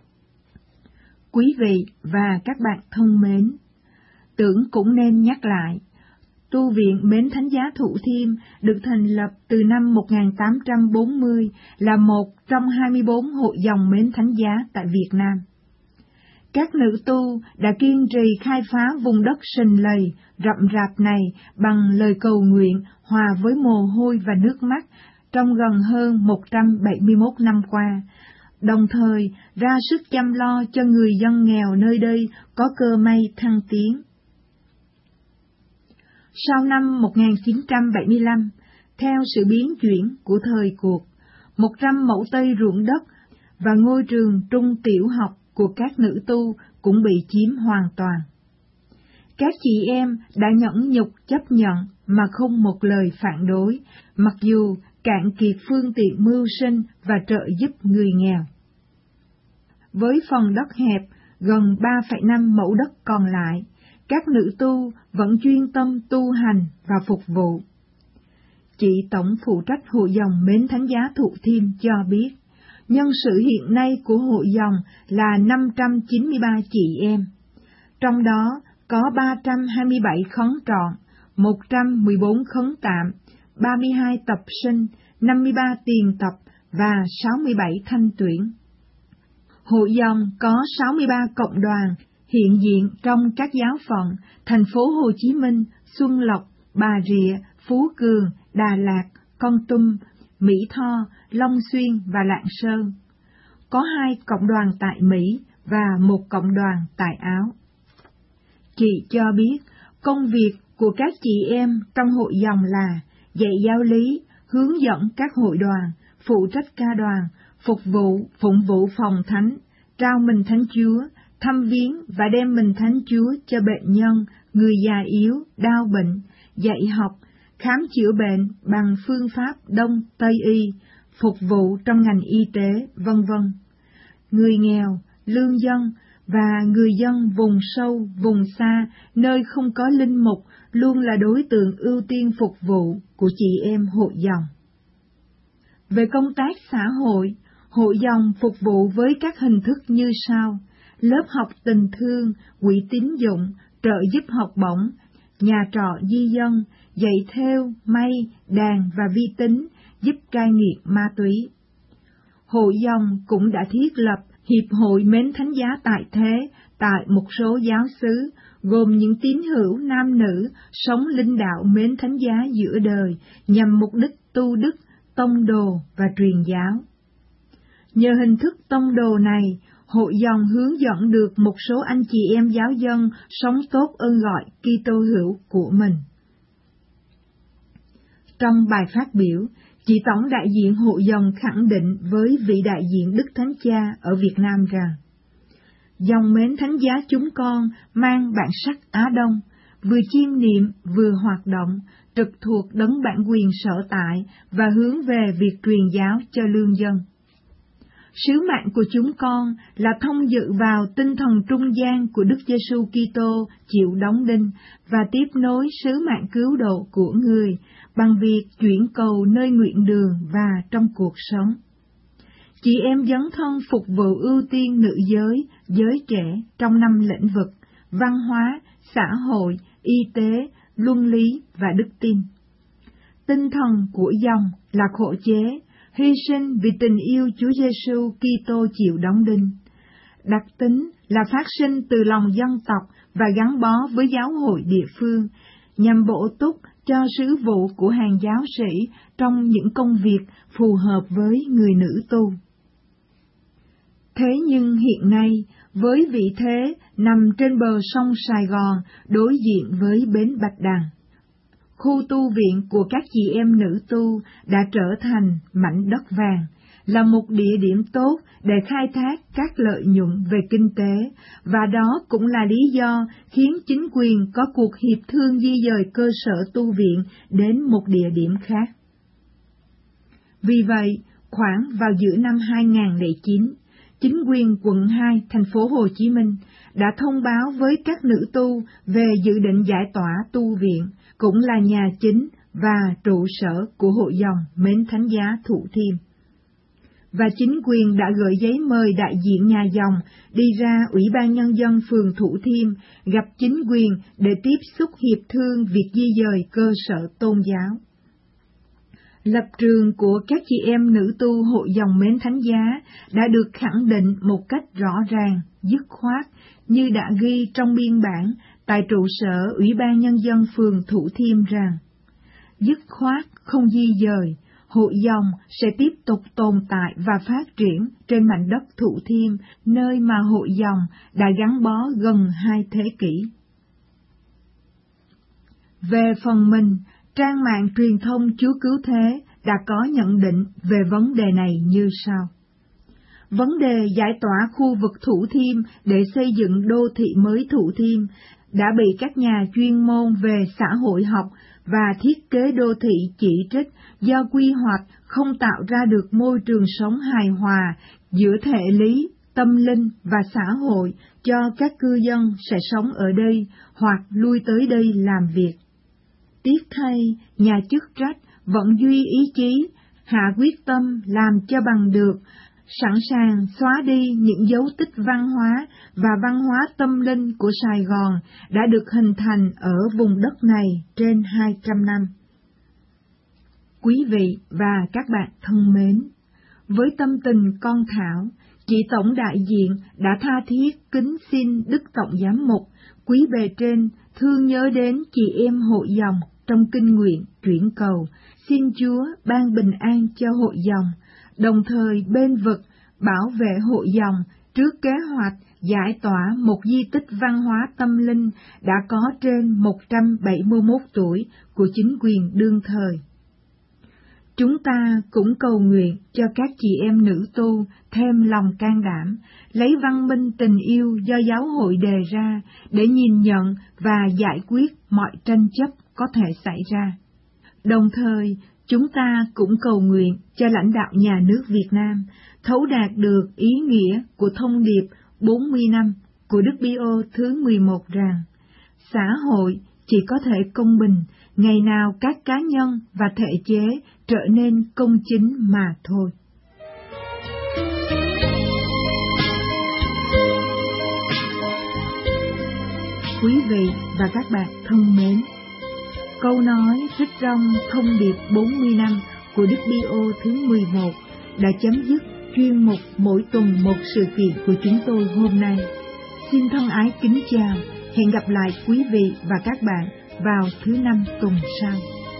Quý vị và các bạn thân mến, tưởng cũng nên nhắc lại, Tu viện Mến Thánh Giá Thủ Thiêm được thành lập từ năm 1840 là một trong 24 hội dòng Mến Thánh Giá tại Việt Nam. Các nữ tu đã kiên trì khai phá vùng đất sình lầy, rậm rạp này bằng lời cầu nguyện hòa với mồ hôi và nước mắt trong gần hơn 171 năm qua, đồng thời ra sức chăm lo cho người dân nghèo nơi đây có cơ may thăng tiến. Sau năm 1975, theo sự biến chuyển của thời cuộc, 100 mẫu Tây ruộng đất và ngôi trường trung tiểu học của các nữ tu cũng bị chiếm hoàn toàn. Các chị em đã nhẫn nhục chấp nhận mà không một lời phản đối, mặc dù cạn kiệt phương tiện mưu sinh và trợ giúp người nghèo. Với phần đất hẹp, gần 3,5 mẫu đất còn lại, các nữ tu vẫn chuyên tâm tu hành và phục vụ. Chị Tổng phụ trách Hội dòng Mến Thánh Giá Thủ Thiêm cho biết, nhân sự hiện nay của hội dòng là 593 chị em, trong đó có 327 khấn trọn, 114 khấn tạm, 32 tập sinh, 53 tiền tập và 67 thanh tuyển. Hội dòng có 63 cộng đoàn hiện diện trong các giáo phận thành phố Hồ Chí Minh, Xuân Lộc, Bà Rịa, Phú Cường, Đà Lạt, Kon Tum, Mỹ Tho, Long Xuyên và Lạng Sơn. Có 2 cộng đoàn tại Mỹ và 1 cộng đoàn tại Áo. Chị cho biết công việc của các chị em trong hội dòng là dạy giáo lý, hướng dẫn các hội đoàn, phụ trách ca đoàn, phụng vụ phòng thánh, trao mình Thánh Chúa, thăm viếng và đem mình Thánh Chúa cho bệnh nhân, người già yếu, đau bệnh, dạy học, khám chữa bệnh bằng phương pháp Đông Tây y, phục vụ trong ngành y tế, v.v. Người nghèo, lương dân và người dân vùng sâu, vùng xa, nơi không có linh mục luôn là đối tượng ưu tiên phục vụ của chị em hội dòng. Về công tác xã hội, hội dòng phục vụ với các hình thức như sau: lớp học tình thương, quỹ tín dụng, trợ giúp học bổng, nhà trọ di dân, dạy thêu, may, đàn và vi tính, giúp cai nghiện ma túy. Hội dòng cũng đã thiết lập Hiệp hội Mến Thánh Giá tại thế tại một số giáo xứ, gồm những tín hữu nam nữ sống linh đạo mến Thánh Giá giữa đời nhằm mục đích tu đức, tông đồ và truyền giáo. Nhờ hình thức tông đồ này, hội dòng hướng dẫn được một số anh chị em giáo dân sống tốt ơn gọi Kitô hữu của mình. Trong bài phát biểu, chị tổng đại diện hội dòng khẳng định với vị đại diện Đức Thánh Cha ở Việt Nam rằng, dòng mến Thánh Giá chúng con mang bản sắc Á Đông, vừa chiêm niệm vừa hoạt động, trực thuộc đấng bản quyền sở tại và hướng về việc truyền giáo cho lương dân. Sứ mạng của chúng con là thông dự vào tinh thần trung gian của Đức Giêsu Kitô chịu đóng đinh và tiếp nối sứ mạng cứu độ của người bằng việc chuyển cầu nơi nguyện đường và trong cuộc sống. Chị em dấn thân phục vụ ưu tiên nữ giới, giới trẻ trong 5 lĩnh vực: văn hóa, xã hội, y tế, luân lý và đức tin. Tinh thần của dòng là khổ chế, hy sinh vì tình yêu Chúa Giêsu Kitô chịu đóng đinh. Đặc tính là phát sinh từ lòng dân tộc và gắn bó với giáo hội địa phương, nhằm bổ túc cho sứ vụ của hàng giáo sĩ trong những công việc phù hợp với người nữ tu. Thế nhưng hiện nay, với vị thế nằm trên bờ sông Sài Gòn đối diện với bến Bạch Đằng, khu tu viện của các chị em nữ tu đã trở thành mảnh đất vàng, là một địa điểm tốt để khai thác các lợi nhuận về kinh tế, và đó cũng là lý do khiến chính quyền có cuộc hiệp thương di dời cơ sở tu viện đến một địa điểm khác. Vì vậy, khoảng vào giữa năm 2009, chính quyền quận 2 thành phố Hồ Chí Minh đã thông báo với các nữ tu về dự định giải tỏa tu viện, cũng là nhà chính và trụ sở của hội dòng Mến Thánh Giá Thủ Thiêm. Và chính quyền đã gửi giấy mời đại diện nhà dòng đi ra Ủy ban Nhân dân phường Thủ Thiêm gặp chính quyền để tiếp xúc hiệp thương việc di dời cơ sở tôn giáo. Lập trường của các chị em nữ tu hội dòng Mến Thánh Giá đã được khẳng định một cách rõ ràng, dứt khoát, như đã ghi trong biên bản tại trụ sở Ủy ban Nhân dân phường Thủ Thiêm rằng, dứt khoát không di dời, hội dòng sẽ tiếp tục tồn tại và phát triển trên mảnh đất Thủ Thiêm, nơi mà hội dòng đã gắn bó gần 2 thế kỷ. Về phần mình, trang mạng truyền thông Chúa Cứu Thế đã có nhận định về vấn đề này như sau. Vấn đề giải tỏa khu vực Thủ Thiêm để xây dựng đô thị mới Thủ Thiêm đã bị các nhà chuyên môn về xã hội học và thiết kế đô thị chỉ trích do quy hoạch không tạo ra được môi trường sống hài hòa giữa thể lý, tâm linh và xã hội cho các cư dân sẽ sống ở đây hoặc lui tới đây làm việc. Tiếc thay, nhà chức trách vẫn duy ý chí, hạ quyết tâm làm cho bằng được, sẵn sàng xóa đi những dấu tích văn hóa và văn hóa tâm linh của Sài Gòn đã được hình thành ở vùng đất này trên 200 năm. Quý vị và các bạn thân mến, với tâm tình con thảo, chị tổng đại diện đã tha thiết kính xin Đức Tổng Giám mục, quý bề trên thương nhớ đến chị em hội dòng trong kinh nguyện chuyển cầu, xin Chúa ban bình an cho hội dòng, đồng thời bên vực bảo vệ hội dòng trước kế hoạch giải tỏa một di tích văn hóa tâm linh đã có trên 171 tuổi của chính quyền đương thời. Chúng ta cũng cầu nguyện cho các chị em nữ tu thêm lòng can đảm, lấy văn minh tình yêu do giáo hội đề ra để nhìn nhận và giải quyết mọi tranh chấp có thể xảy ra. Đồng thời, chúng ta cũng cầu nguyện cho lãnh đạo nhà nước Việt Nam thấu đạt được ý nghĩa của thông điệp 40 năm của Đức Pio thứ 11 rằng, xã hội chỉ có thể công bình ngày nào các cá nhân và thể chế trở nên công chính mà thôi. Quý vị và các bạn thân mến, câu nói trích trong thông điệp 40 năm của Đức Pio thứ 11 đã chấm dứt chuyên mục mỗi tuần một sự kiện của chúng tôi hôm nay. Xin thân ái kính chào, hẹn gặp lại quý vị và các bạn vào thứ Năm tuần sau.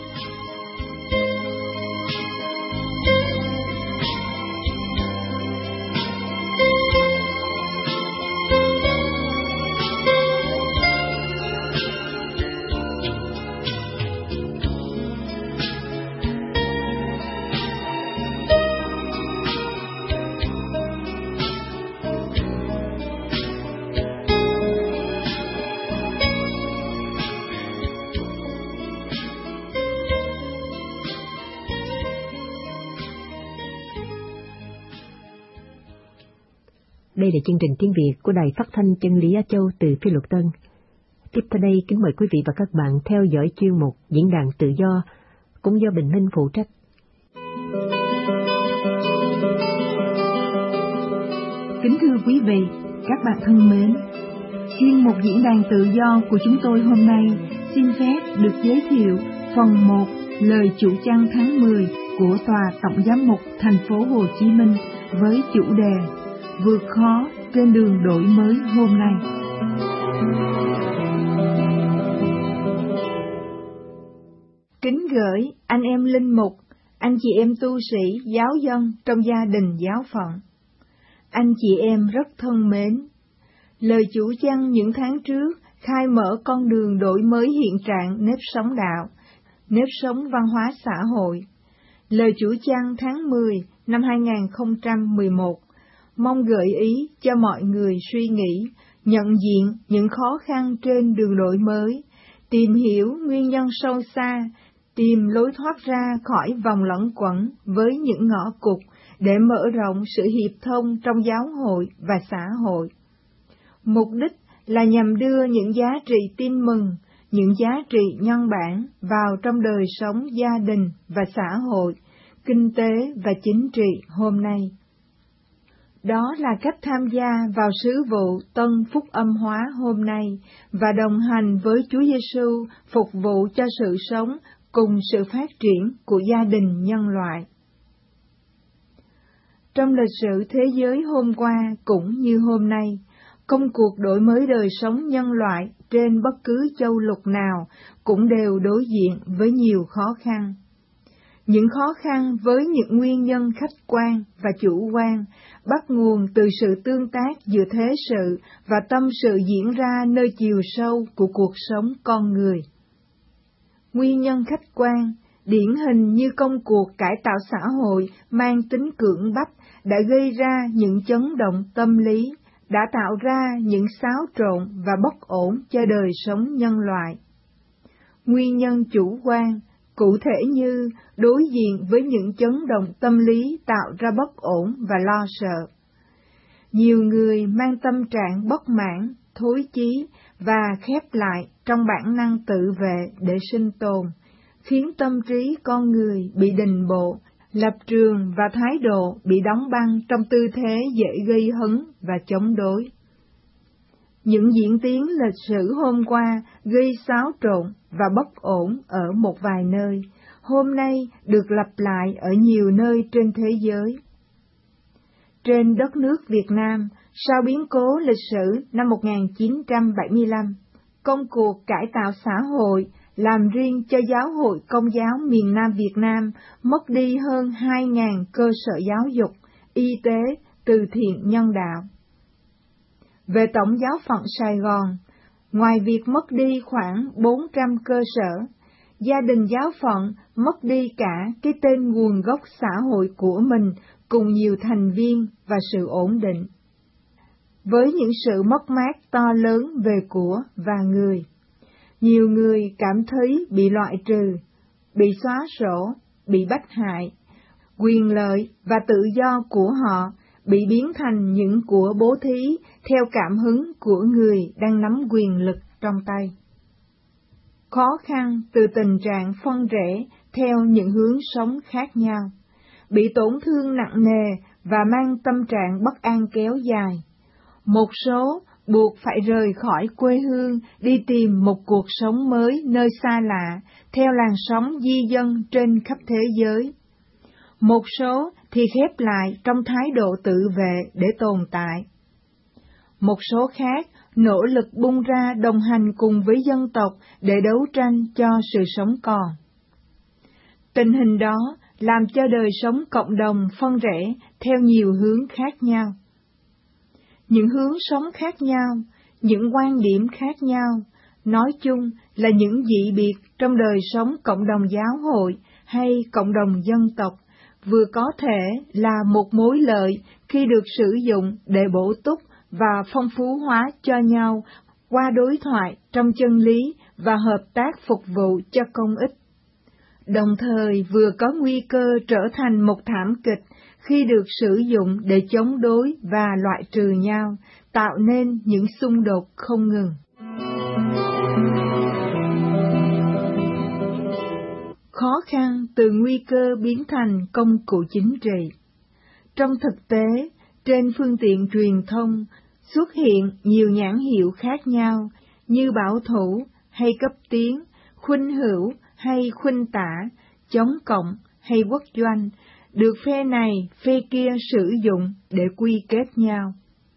Đây là chương trình tiếng Việt của Đài Phát thanh Chân lý Á Châu từ Phi Luật Tân. Tiếp theo đây, kính mời quý vị và các bạn theo dõi chuyên mục Diễn đàn Tự do, cũng do Bình Minh phụ trách. Kính thưa quý vị, các bạn thân mến, chuyên mục Diễn đàn Tự do của chúng tôi hôm nay xin phép được giới thiệu phần 1 lời chủ chăn tháng 10 của Tòa Tổng Giám mục thành phố Hồ Chí Minh với chủ đề Vượt khó trên đường đổi mới hôm nay. Kính gửi anh em linh mục, anh chị em tu sĩ, giáo dân trong gia đình giáo phận. Anh chị em rất thân mến, lời chủ chăn những tháng trước khai mở con đường đổi mới hiện trạng nếp sống đạo, nếp sống văn hóa xã hội. Lời chủ chăn tháng 10 năm 2011 mong gợi ý cho mọi người suy nghĩ, nhận diện những khó khăn trên đường đổi mới, tìm hiểu nguyên nhân sâu xa, tìm lối thoát ra khỏi vòng luẩn quẩn với những ngõ cụt để mở rộng sự hiệp thông trong giáo hội và xã hội. Mục đích là nhằm đưa những giá trị tin mừng, những giá trị nhân bản vào trong đời sống gia đình và xã hội, kinh tế và chính trị hôm nay. Đó là cách tham gia vào sứ vụ Tân Phúc Âm Hóa hôm nay và đồng hành với Chúa Giêsu phục vụ cho sự sống cùng sự phát triển của gia đình nhân loại. Trong lịch sử thế giới hôm qua cũng như hôm nay, công cuộc đổi mới đời sống nhân loại trên bất cứ châu lục nào cũng đều đối diện với nhiều khó khăn. Những khó khăn với những nguyên nhân khách quan và chủ quan bắt nguồn từ sự tương tác giữa thế sự và tâm sự diễn ra nơi chiều sâu của cuộc sống con người. Nguyên nhân khách quan, điển hình như công cuộc cải tạo xã hội mang tính cưỡng bách đã gây ra những chấn động tâm lý, đã tạo ra những xáo trộn và bất ổn cho đời sống nhân loại. Nguyên nhân chủ quan, cụ thể như đối diện với những chấn động tâm lý tạo ra bất ổn và lo sợ. Nhiều người mang tâm trạng bất mãn, thối chí và khép lại trong bản năng tự vệ để sinh tồn, khiến tâm trí con người bị đình bộ, lập trường và thái độ bị đóng băng trong tư thế dễ gây hấn và chống đối. Những diễn tiến lịch sử hôm qua gây xáo trộn và bất ổn ở một vài nơi, hôm nay được lặp lại ở nhiều nơi trên thế giới. Trên đất nước Việt Nam, sau biến cố lịch sử năm 1975, công cuộc cải tạo xã hội làm riêng cho Giáo hội Công giáo miền Nam Việt Nam mất đi hơn 2.000 cơ sở giáo dục, y tế, từ thiện nhân đạo. Về Tổng giáo phận Sài Gòn, ngoài việc mất đi khoảng 400 cơ sở, gia đình giáo phận mất đi cả cái tên nguồn gốc xã hội của mình cùng nhiều thành viên và sự ổn định. Với những sự mất mát to lớn về của và người, nhiều người cảm thấy bị loại trừ, bị xóa sổ, bị bách hại, quyền lợi và tự do của họ bị biến thành những của bố thí theo cảm hứng của người đang nắm quyền lực trong tay. Khó khăn từ tình trạng phân rẽ theo những hướng sống khác nhau, bị tổn thương nặng nề và mang tâm trạng bất an kéo dài. Một số buộc phải rời khỏi quê hương đi tìm một cuộc sống mới nơi xa lạ, theo làn sóng di dân trên khắp thế giới. Một số thì khép lại trong thái độ tự vệ để tồn tại. Một số khác nỗ lực bung ra đồng hành cùng với dân tộc để đấu tranh cho sự sống còn. Tình hình đó làm cho đời sống cộng đồng phân rẽ theo nhiều hướng khác nhau. Những hướng sống khác nhau, những quan điểm khác nhau, nói chung là những dị biệt trong đời sống cộng đồng giáo hội hay cộng đồng dân tộc, vừa có thể là một mối lợi khi được sử dụng để bổ túc và phong phú hóa cho nhau qua đối thoại trong chân lý và hợp tác phục vụ cho công ích. Đồng thời vừa có nguy cơ trở thành một thảm kịch khi được sử dụng để chống đối và loại trừ nhau, tạo nên những xung đột không ngừng. Khó khăn từ nguy cơ biến thành công cụ chính trị. Trong thực tế, trên phương tiện truyền thông xuất hiện nhiều nhãn hiệu khác nhau như bảo thủ hay cấp tiến, khuynh hữu hay khuynh tả, chống cộng hay quốc doanh, được phe này phe kia sử dụng để quy kết nhau.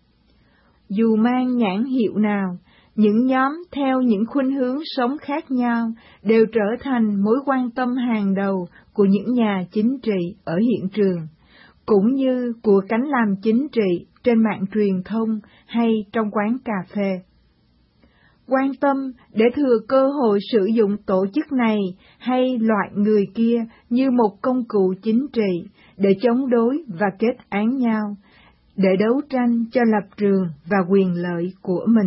Dù mang nhãn hiệu nào, những nhóm theo những khuynh hướng sống khác nhau đều trở thành mối quan tâm hàng đầu của những nhà chính trị ở hiện trường, cũng như của cánh làm chính trị trên mạng truyền thông hay trong quán cà phê. Quan tâm để thừa cơ hội sử dụng tổ chức này hay loại người kia như một công cụ chính trị để chống đối và kết án nhau, để đấu tranh cho lập trường và quyền lợi của mình.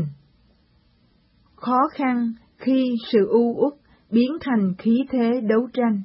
Khó khăn khi sự u uất biến thành khí thế đấu tranh.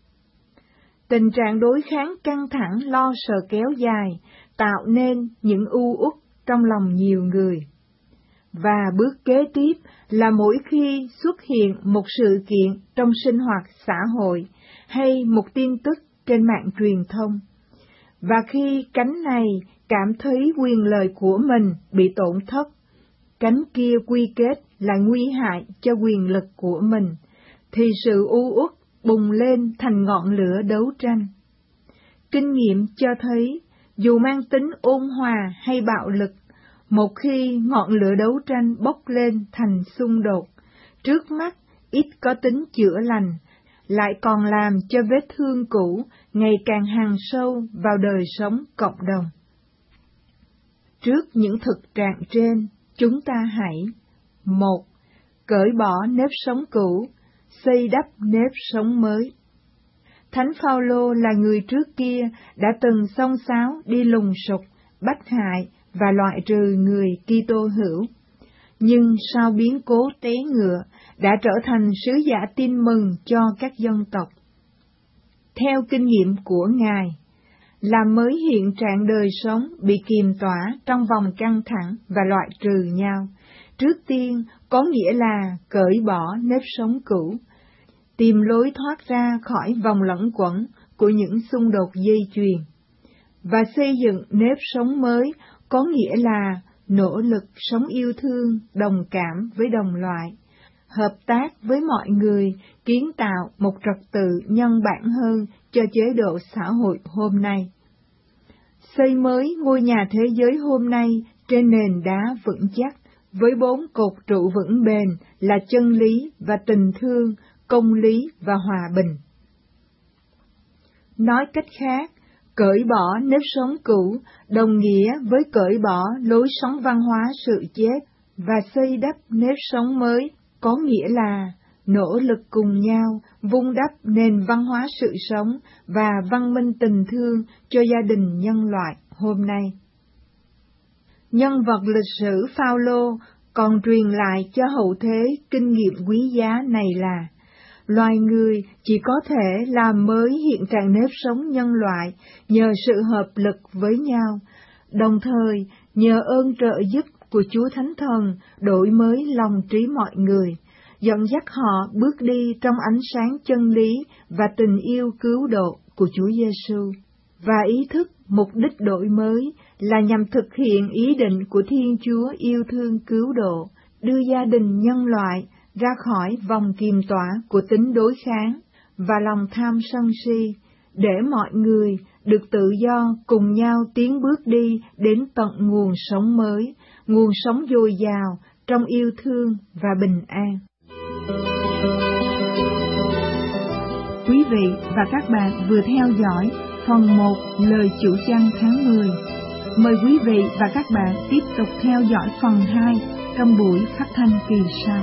Tình trạng đối kháng căng thẳng lo sợ kéo dài tạo nên những u uất trong lòng nhiều người. Và bước kế tiếp là mỗi khi xuất hiện một sự kiện trong sinh hoạt xã hội hay một tin tức trên mạng truyền thông, và khi cánh này cảm thấy quyền lợi của mình bị tổn thất, cánh kia quy kết là nguy hại cho quyền lực của mình, thì sự u uất bùng lên thành ngọn lửa đấu tranh. Kinh nghiệm cho thấy, dù mang tính ôn hòa hay bạo lực, một khi ngọn lửa đấu tranh bốc lên thành xung đột, trước mắt ít có tính chữa lành, lại còn làm cho vết thương cũ ngày càng hằn sâu vào đời sống cộng đồng. Trước những thực trạng trên, chúng ta hãy: 1. Cởi bỏ nếp sống cũ, xây đắp nếp sống mới. Thánh Phaolô là người trước kia đã từng xông xáo đi lùng sục, bách hại và loại trừ người Kitô hữu, nhưng sau biến cố té ngựa đã trở thành sứ giả tin mừng cho các dân tộc. Theo kinh nghiệm của Ngài, làm mới hiện trạng đời sống bị kìm tỏa trong vòng căng thẳng và loại trừ nhau, trước tiên có nghĩa là cởi bỏ nếp sống cũ, tìm lối thoát ra khỏi vòng luẩn quẩn của những xung đột dây chuyền, và xây dựng nếp sống mới có nghĩa là nỗ lực sống yêu thương, đồng cảm với đồng loại, hợp tác với mọi người, kiến tạo một trật tự nhân bản hơn cho chế độ xã hội hôm nay. Xây mới ngôi nhà thế giới hôm nay trên nền đá vững chắc, với 4 cột trụ vững bền là chân lý và tình thương, công lý và hòa bình. Nói cách khác, cởi bỏ nếp sống cũ đồng nghĩa với cởi bỏ lối sống văn hóa sự chết, và xây đắp nếp sống mới có nghĩa là nỗ lực cùng nhau vun đắp nền văn hóa sự sống và văn minh tình thương cho gia đình nhân loại hôm nay. Nhân vật lịch sử Phaolô còn truyền lại cho hậu thế kinh nghiệm quý giá này là: loài người chỉ có thể làm mới hiện trạng nếp sống nhân loại nhờ sự hợp lực với nhau, đồng thời nhờ ơn trợ giúp của Chúa Thánh Thần đổi mới lòng trí mọi người, dẫn dắt họ bước đi trong ánh sáng chân lý và tình yêu cứu độ của Chúa Giêsu, và ý thức mục đích đổi mới là nhằm thực hiện ý định của Thiên Chúa yêu thương cứu độ, đưa gia đình nhân loại ra khỏi vòng kiềm tỏa của tính đối kháng và lòng tham sân si, để mọi người được tự do cùng nhau tiến bước đi đến tận nguồn sống mới, nguồn sống dồi dào trong yêu thương và bình an. Quý vị và các bạn vừa theo dõi phần 1 Lời Chủ Chăn tháng 10. Mời quý vị và các bạn tiếp tục theo dõi phần 2 trong buổi phát thanh kỳ sau.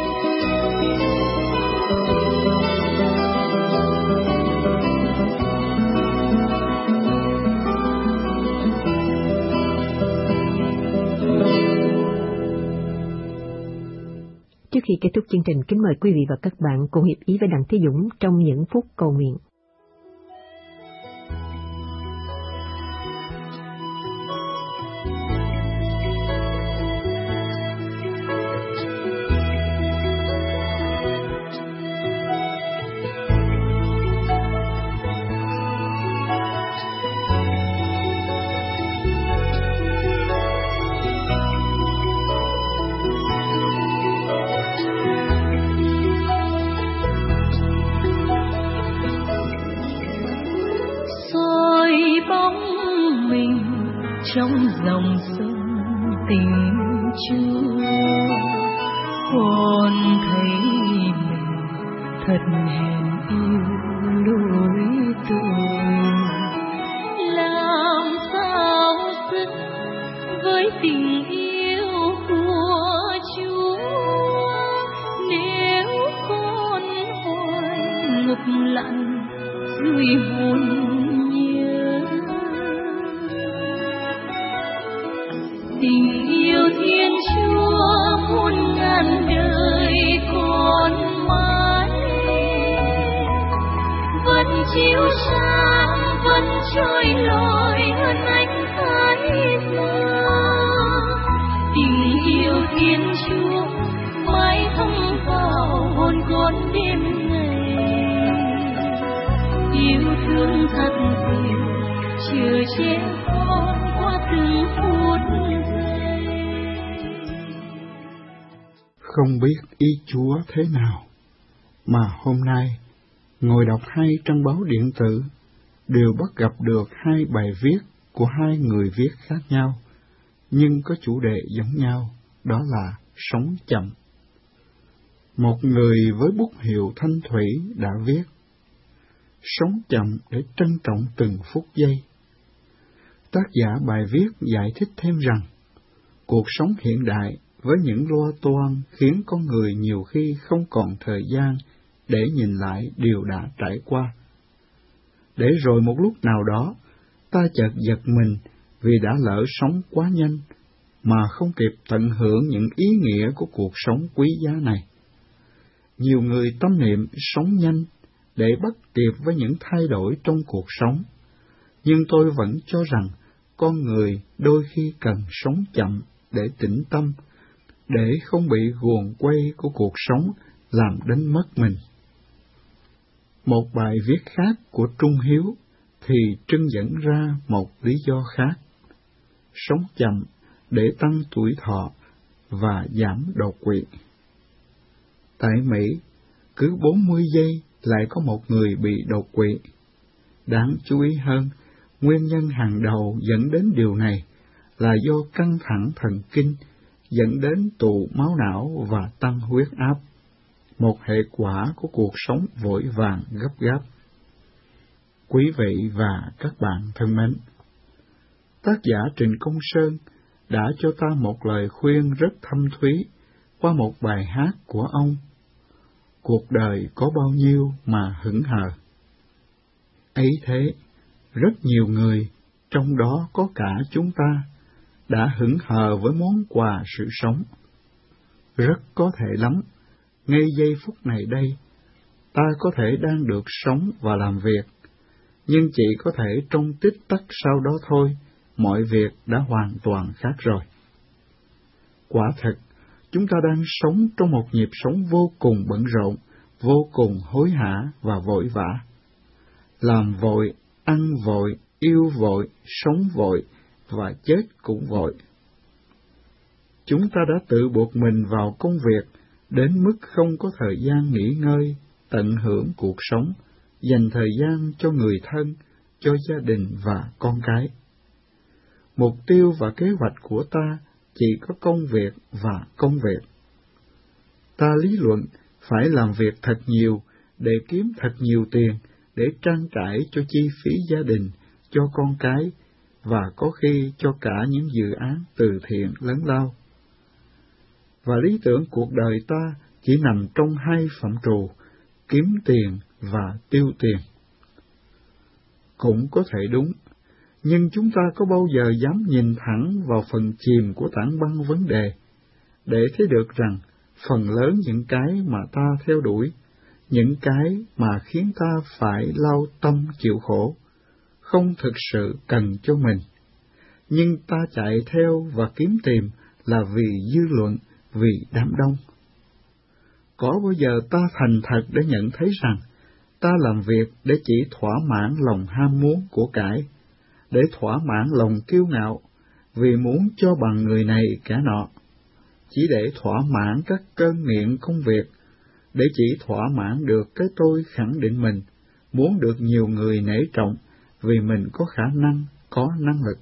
Trước khi kết thúc chương trình, kính mời quý vị và các bạn cùng hiệp ý với Đặng Thế Dũng trong những phút cầu nguyện. Trong dòng sông tình Chúa, con thấy mình thật hèn yêu lối tôi. Làm sao dứt với tình yêu của Chúa, nếu con hoài ngục lặng dưới hồn. Tình yêu Thiên Chúa muôn ngàn đời còn mãi, vẫn chiếu sáng, vẫn trôi lội hơn ánh thái dương. Tình yêu Thiên Chúa mãi thấm vào hồn con đêm ngày, yêu thương thật tình chờ che con qua từng phút. Không biết ý Chúa thế nào, mà hôm nay ngồi đọc 2 trang báo điện tử đều bắt gặp được 2 bài viết của 2 người viết khác nhau, nhưng có chủ đề giống nhau, đó là sống chậm. Một người với bút hiệu thanh thủy đã viết: sống chậm để trân trọng từng phút giây. Tác giả bài viết giải thích thêm rằng, cuộc sống hiện đại với những loa toan khiến con người nhiều khi không còn thời gian để nhìn lại điều đã trải qua. Để rồi một lúc nào đó, ta chợt giật mình vì đã lỡ sống quá nhanh, mà không kịp tận hưởng những ý nghĩa của cuộc sống quý giá này. Nhiều người tâm niệm sống nhanh để bắt kịp với những thay đổi trong cuộc sống, nhưng tôi vẫn cho rằng con người đôi khi cần sống chậm để tĩnh tâm, để không bị guồng quay của cuộc sống làm đánh mất mình. Một bài viết khác của Trung Hiếu thì trưng dẫn ra một lý do khác: sống chậm để tăng tuổi thọ và giảm đột quỵ. Tại Mỹ, cứ 40 giây lại có một người bị đột quỵ. Đáng chú ý hơn, nguyên nhân hàng đầu dẫn đến điều này là do căng thẳng thần kinh, dẫn đến tụ máu não và tăng huyết áp, một hệ quả của cuộc sống vội vàng gấp gáp. Quý vị và các bạn thân mến, tác giả Trịnh Công Sơn đã cho ta một lời khuyên rất thâm thúy qua một bài hát của ông: cuộc đời có bao nhiêu mà hững hờ. Ấy thế, rất nhiều người, trong đó có cả chúng ta, đã hững hờ với món quà sự sống. Rất có thể lắm, ngay giây phút này đây, ta có thể đang được sống và làm việc, nhưng chỉ có thể trong tích tắc sau đó thôi, mọi việc đã hoàn toàn khác rồi. Quả thật, chúng ta đang sống trong một nhịp sống vô cùng bận rộn, vô cùng hối hả và vội vã. Làm vội, ăn vội, yêu vội, sống vội và chết cũng vội. Chúng ta đã tự buộc mình vào công việc đến mức không có thời gian nghỉ ngơi, tận hưởng cuộc sống, dành thời gian cho người thân, cho gia đình và con cái. Mục tiêu và kế hoạch của ta chỉ có công việc và công việc. Ta lý luận phải làm việc thật nhiều để kiếm thật nhiều tiền, để trang trải cho chi phí gia đình, cho con cái, và có khi cho cả những dự án từ thiện lớn lao. Và lý tưởng cuộc đời ta chỉ nằm trong hai phạm trù, kiếm tiền và tiêu tiền. Cũng có thể đúng, nhưng chúng ta có bao giờ dám nhìn thẳng vào phần chìm của tảng băng vấn đề, để thấy được rằng phần lớn những cái mà ta theo đuổi, những cái mà khiến ta phải lao tâm chịu khổ, không thực sự cần cho mình, nhưng ta chạy theo và kiếm tìm là vì dư luận, vì đám đông. Có bao giờ ta thành thật để nhận thấy rằng ta làm việc để chỉ thỏa mãn lòng ham muốn của cải, để thỏa mãn lòng kiêu ngạo, vì muốn cho bằng người này kẻ nọ, chỉ để thỏa mãn các cơn nghiện công việc, để chỉ thỏa mãn được cái tôi khẳng định mình, muốn được nhiều người nể trọng vì mình có khả năng, có năng lực.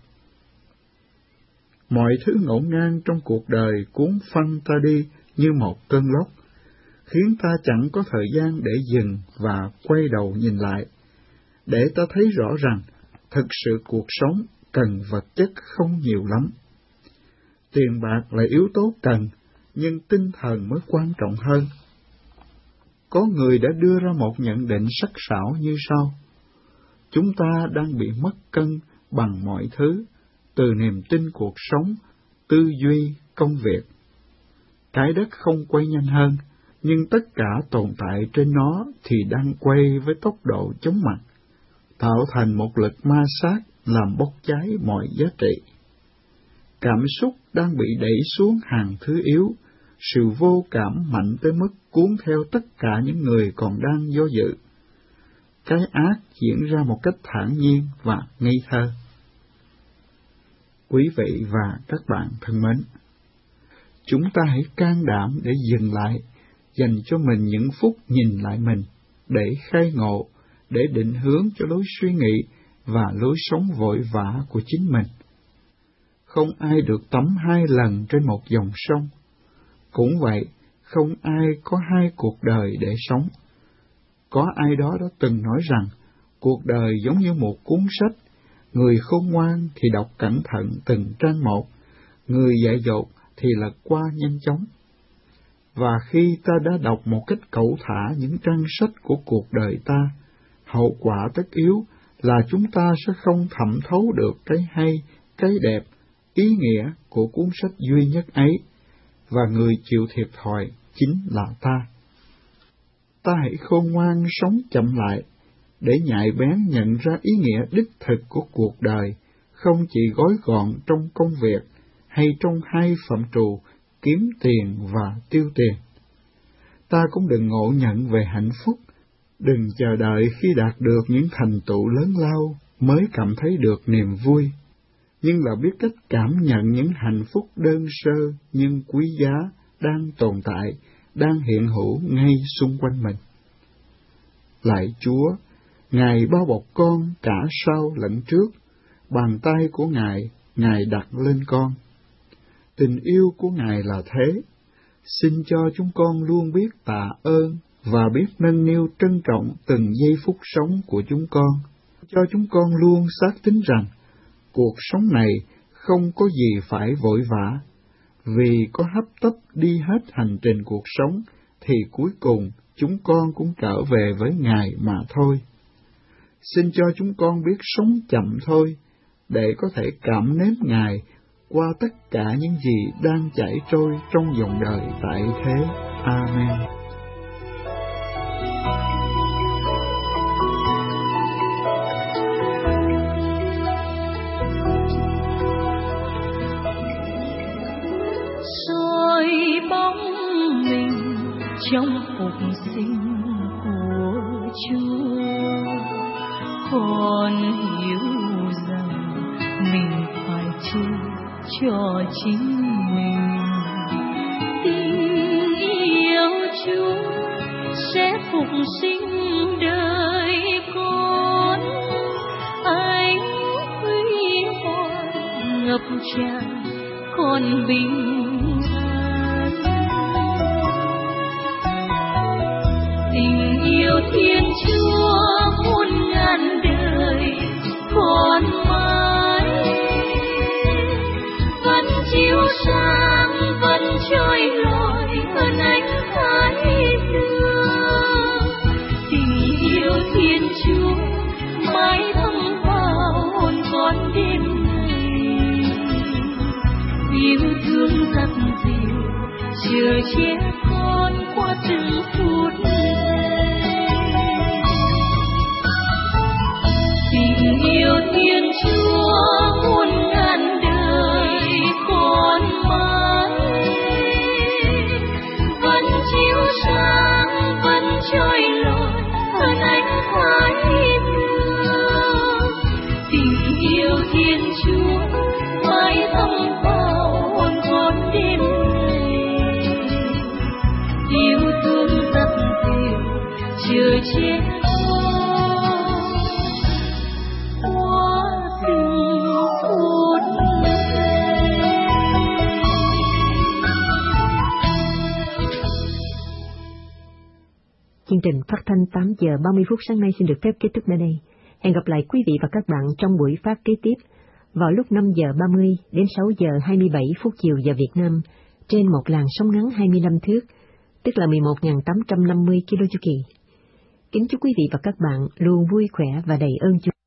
Mọi thứ ngổn ngang trong cuộc đời cuốn phăng ta đi như một cơn lốc, khiến ta chẳng có thời gian để dừng và quay đầu nhìn lại, để ta thấy rõ rằng thực sự cuộc sống cần vật chất không nhiều lắm. Tiền bạc là yếu tố cần, nhưng tinh thần mới quan trọng hơn. Có người đã đưa ra một nhận định sắc sảo như sau: chúng ta đang bị mất cân bằng mọi thứ, từ niềm tin cuộc sống, tư duy, công việc. Trái đất không quay nhanh hơn, nhưng tất cả tồn tại trên nó thì đang quay với tốc độ chóng mặt, tạo thành một lực ma sát làm bốc cháy mọi giá trị. Cảm xúc đang bị đẩy xuống hàng thứ yếu, sự vô cảm mạnh tới mức cuốn theo tất cả những người còn đang do dự. Cái ác diễn ra một cách thản nhiên và ngây thơ. Quý vị và các bạn thân mến, chúng ta hãy can đảm để dừng lại, dành cho mình những phút nhìn lại mình, để khai ngộ, để định hướng cho lối suy nghĩ và lối sống vội vã của chính mình. Không ai được tắm 2 lần trên một dòng sông. Cũng vậy, không ai có 2 cuộc đời để sống. Có ai đó đã từng nói rằng, cuộc đời giống như một cuốn sách, người khôn ngoan thì đọc cẩn thận từng trang một, người dại dột thì lật qua nhanh chóng. Và khi ta đã đọc một cách cẩu thả những trang sách của cuộc đời ta, hậu quả tất yếu là chúng ta sẽ không thẩm thấu được cái hay, cái đẹp, ý nghĩa của cuốn sách duy nhất ấy, và người chịu thiệt thòi chính là ta. Ta hãy khôn ngoan sống chậm lại, để nhạy bén nhận ra ý nghĩa đích thực của cuộc đời, không chỉ gói gọn trong công việc hay trong 2 phạm trù kiếm tiền và tiêu tiền. Ta cũng đừng ngộ nhận về hạnh phúc, đừng chờ đợi khi đạt được những thành tựu lớn lao mới cảm thấy được niềm vui, nhưng là biết cách cảm nhận những hạnh phúc đơn sơ nhưng quý giá đang tồn tại, đang hiện hữu ngay xung quanh mình. Lạy Chúa, Ngài bao bọc con cả sau lẫn trước, bàn tay của Ngài đặt lên con. Tình yêu của Ngài là thế. Xin cho chúng con luôn biết tạ ơn và biết nâng niu trân trọng từng giây phút sống của chúng con. Cho chúng con luôn xác tín rằng cuộc sống này không có gì phải vội vã, vì có hấp tấp đi hết hành trình cuộc sống thì cuối cùng chúng con cũng trở về với Ngài mà thôi. Xin cho chúng con biết sống chậm thôi, để có thể cảm nếm Ngài qua tất cả những gì đang chảy trôi trong dòng đời tại thế. Amen. Rồi cho chính mình. Tình yêu Chúa sẽ phục sinh đời con, ánh huy hoàng ngập tràn con bình an. Tình yêu Thiên Chúa muôn ngàn đời còn mãi, vẫn chiếu sáng vẫn trôi lội hơn ánh thái dương. Tình yêu Thiên Chúa mãi thấm vào hồn con đêm ngày, yêu thương dắt dìu chờ che con qua từng phút giây. Tình yêu Thiên Chúa muôn ngàn đời còn mãi, vẫn chiếu sáng vẫn trôi lội hơn ánh thái dương. Tình yêu Thiên Chúa mãi thấm vào hồn con đêm ngày, yêu thương dắt dìu chờ che Chương trình phát thanh 8 giờ 30 phút sáng nay xin được phép kết thúc tại đây. Hẹn gặp lại quý vị và các bạn trong buổi phát kế tiếp vào lúc 5 giờ 30 đến 6 giờ 27 phút chiều giờ Việt Nam trên một làn sóng ngắn 25 thước, tức là 11.850 km chu kỳ. Kính chúc quý vị và các bạn luôn vui khỏe và đầy ơn Chúa.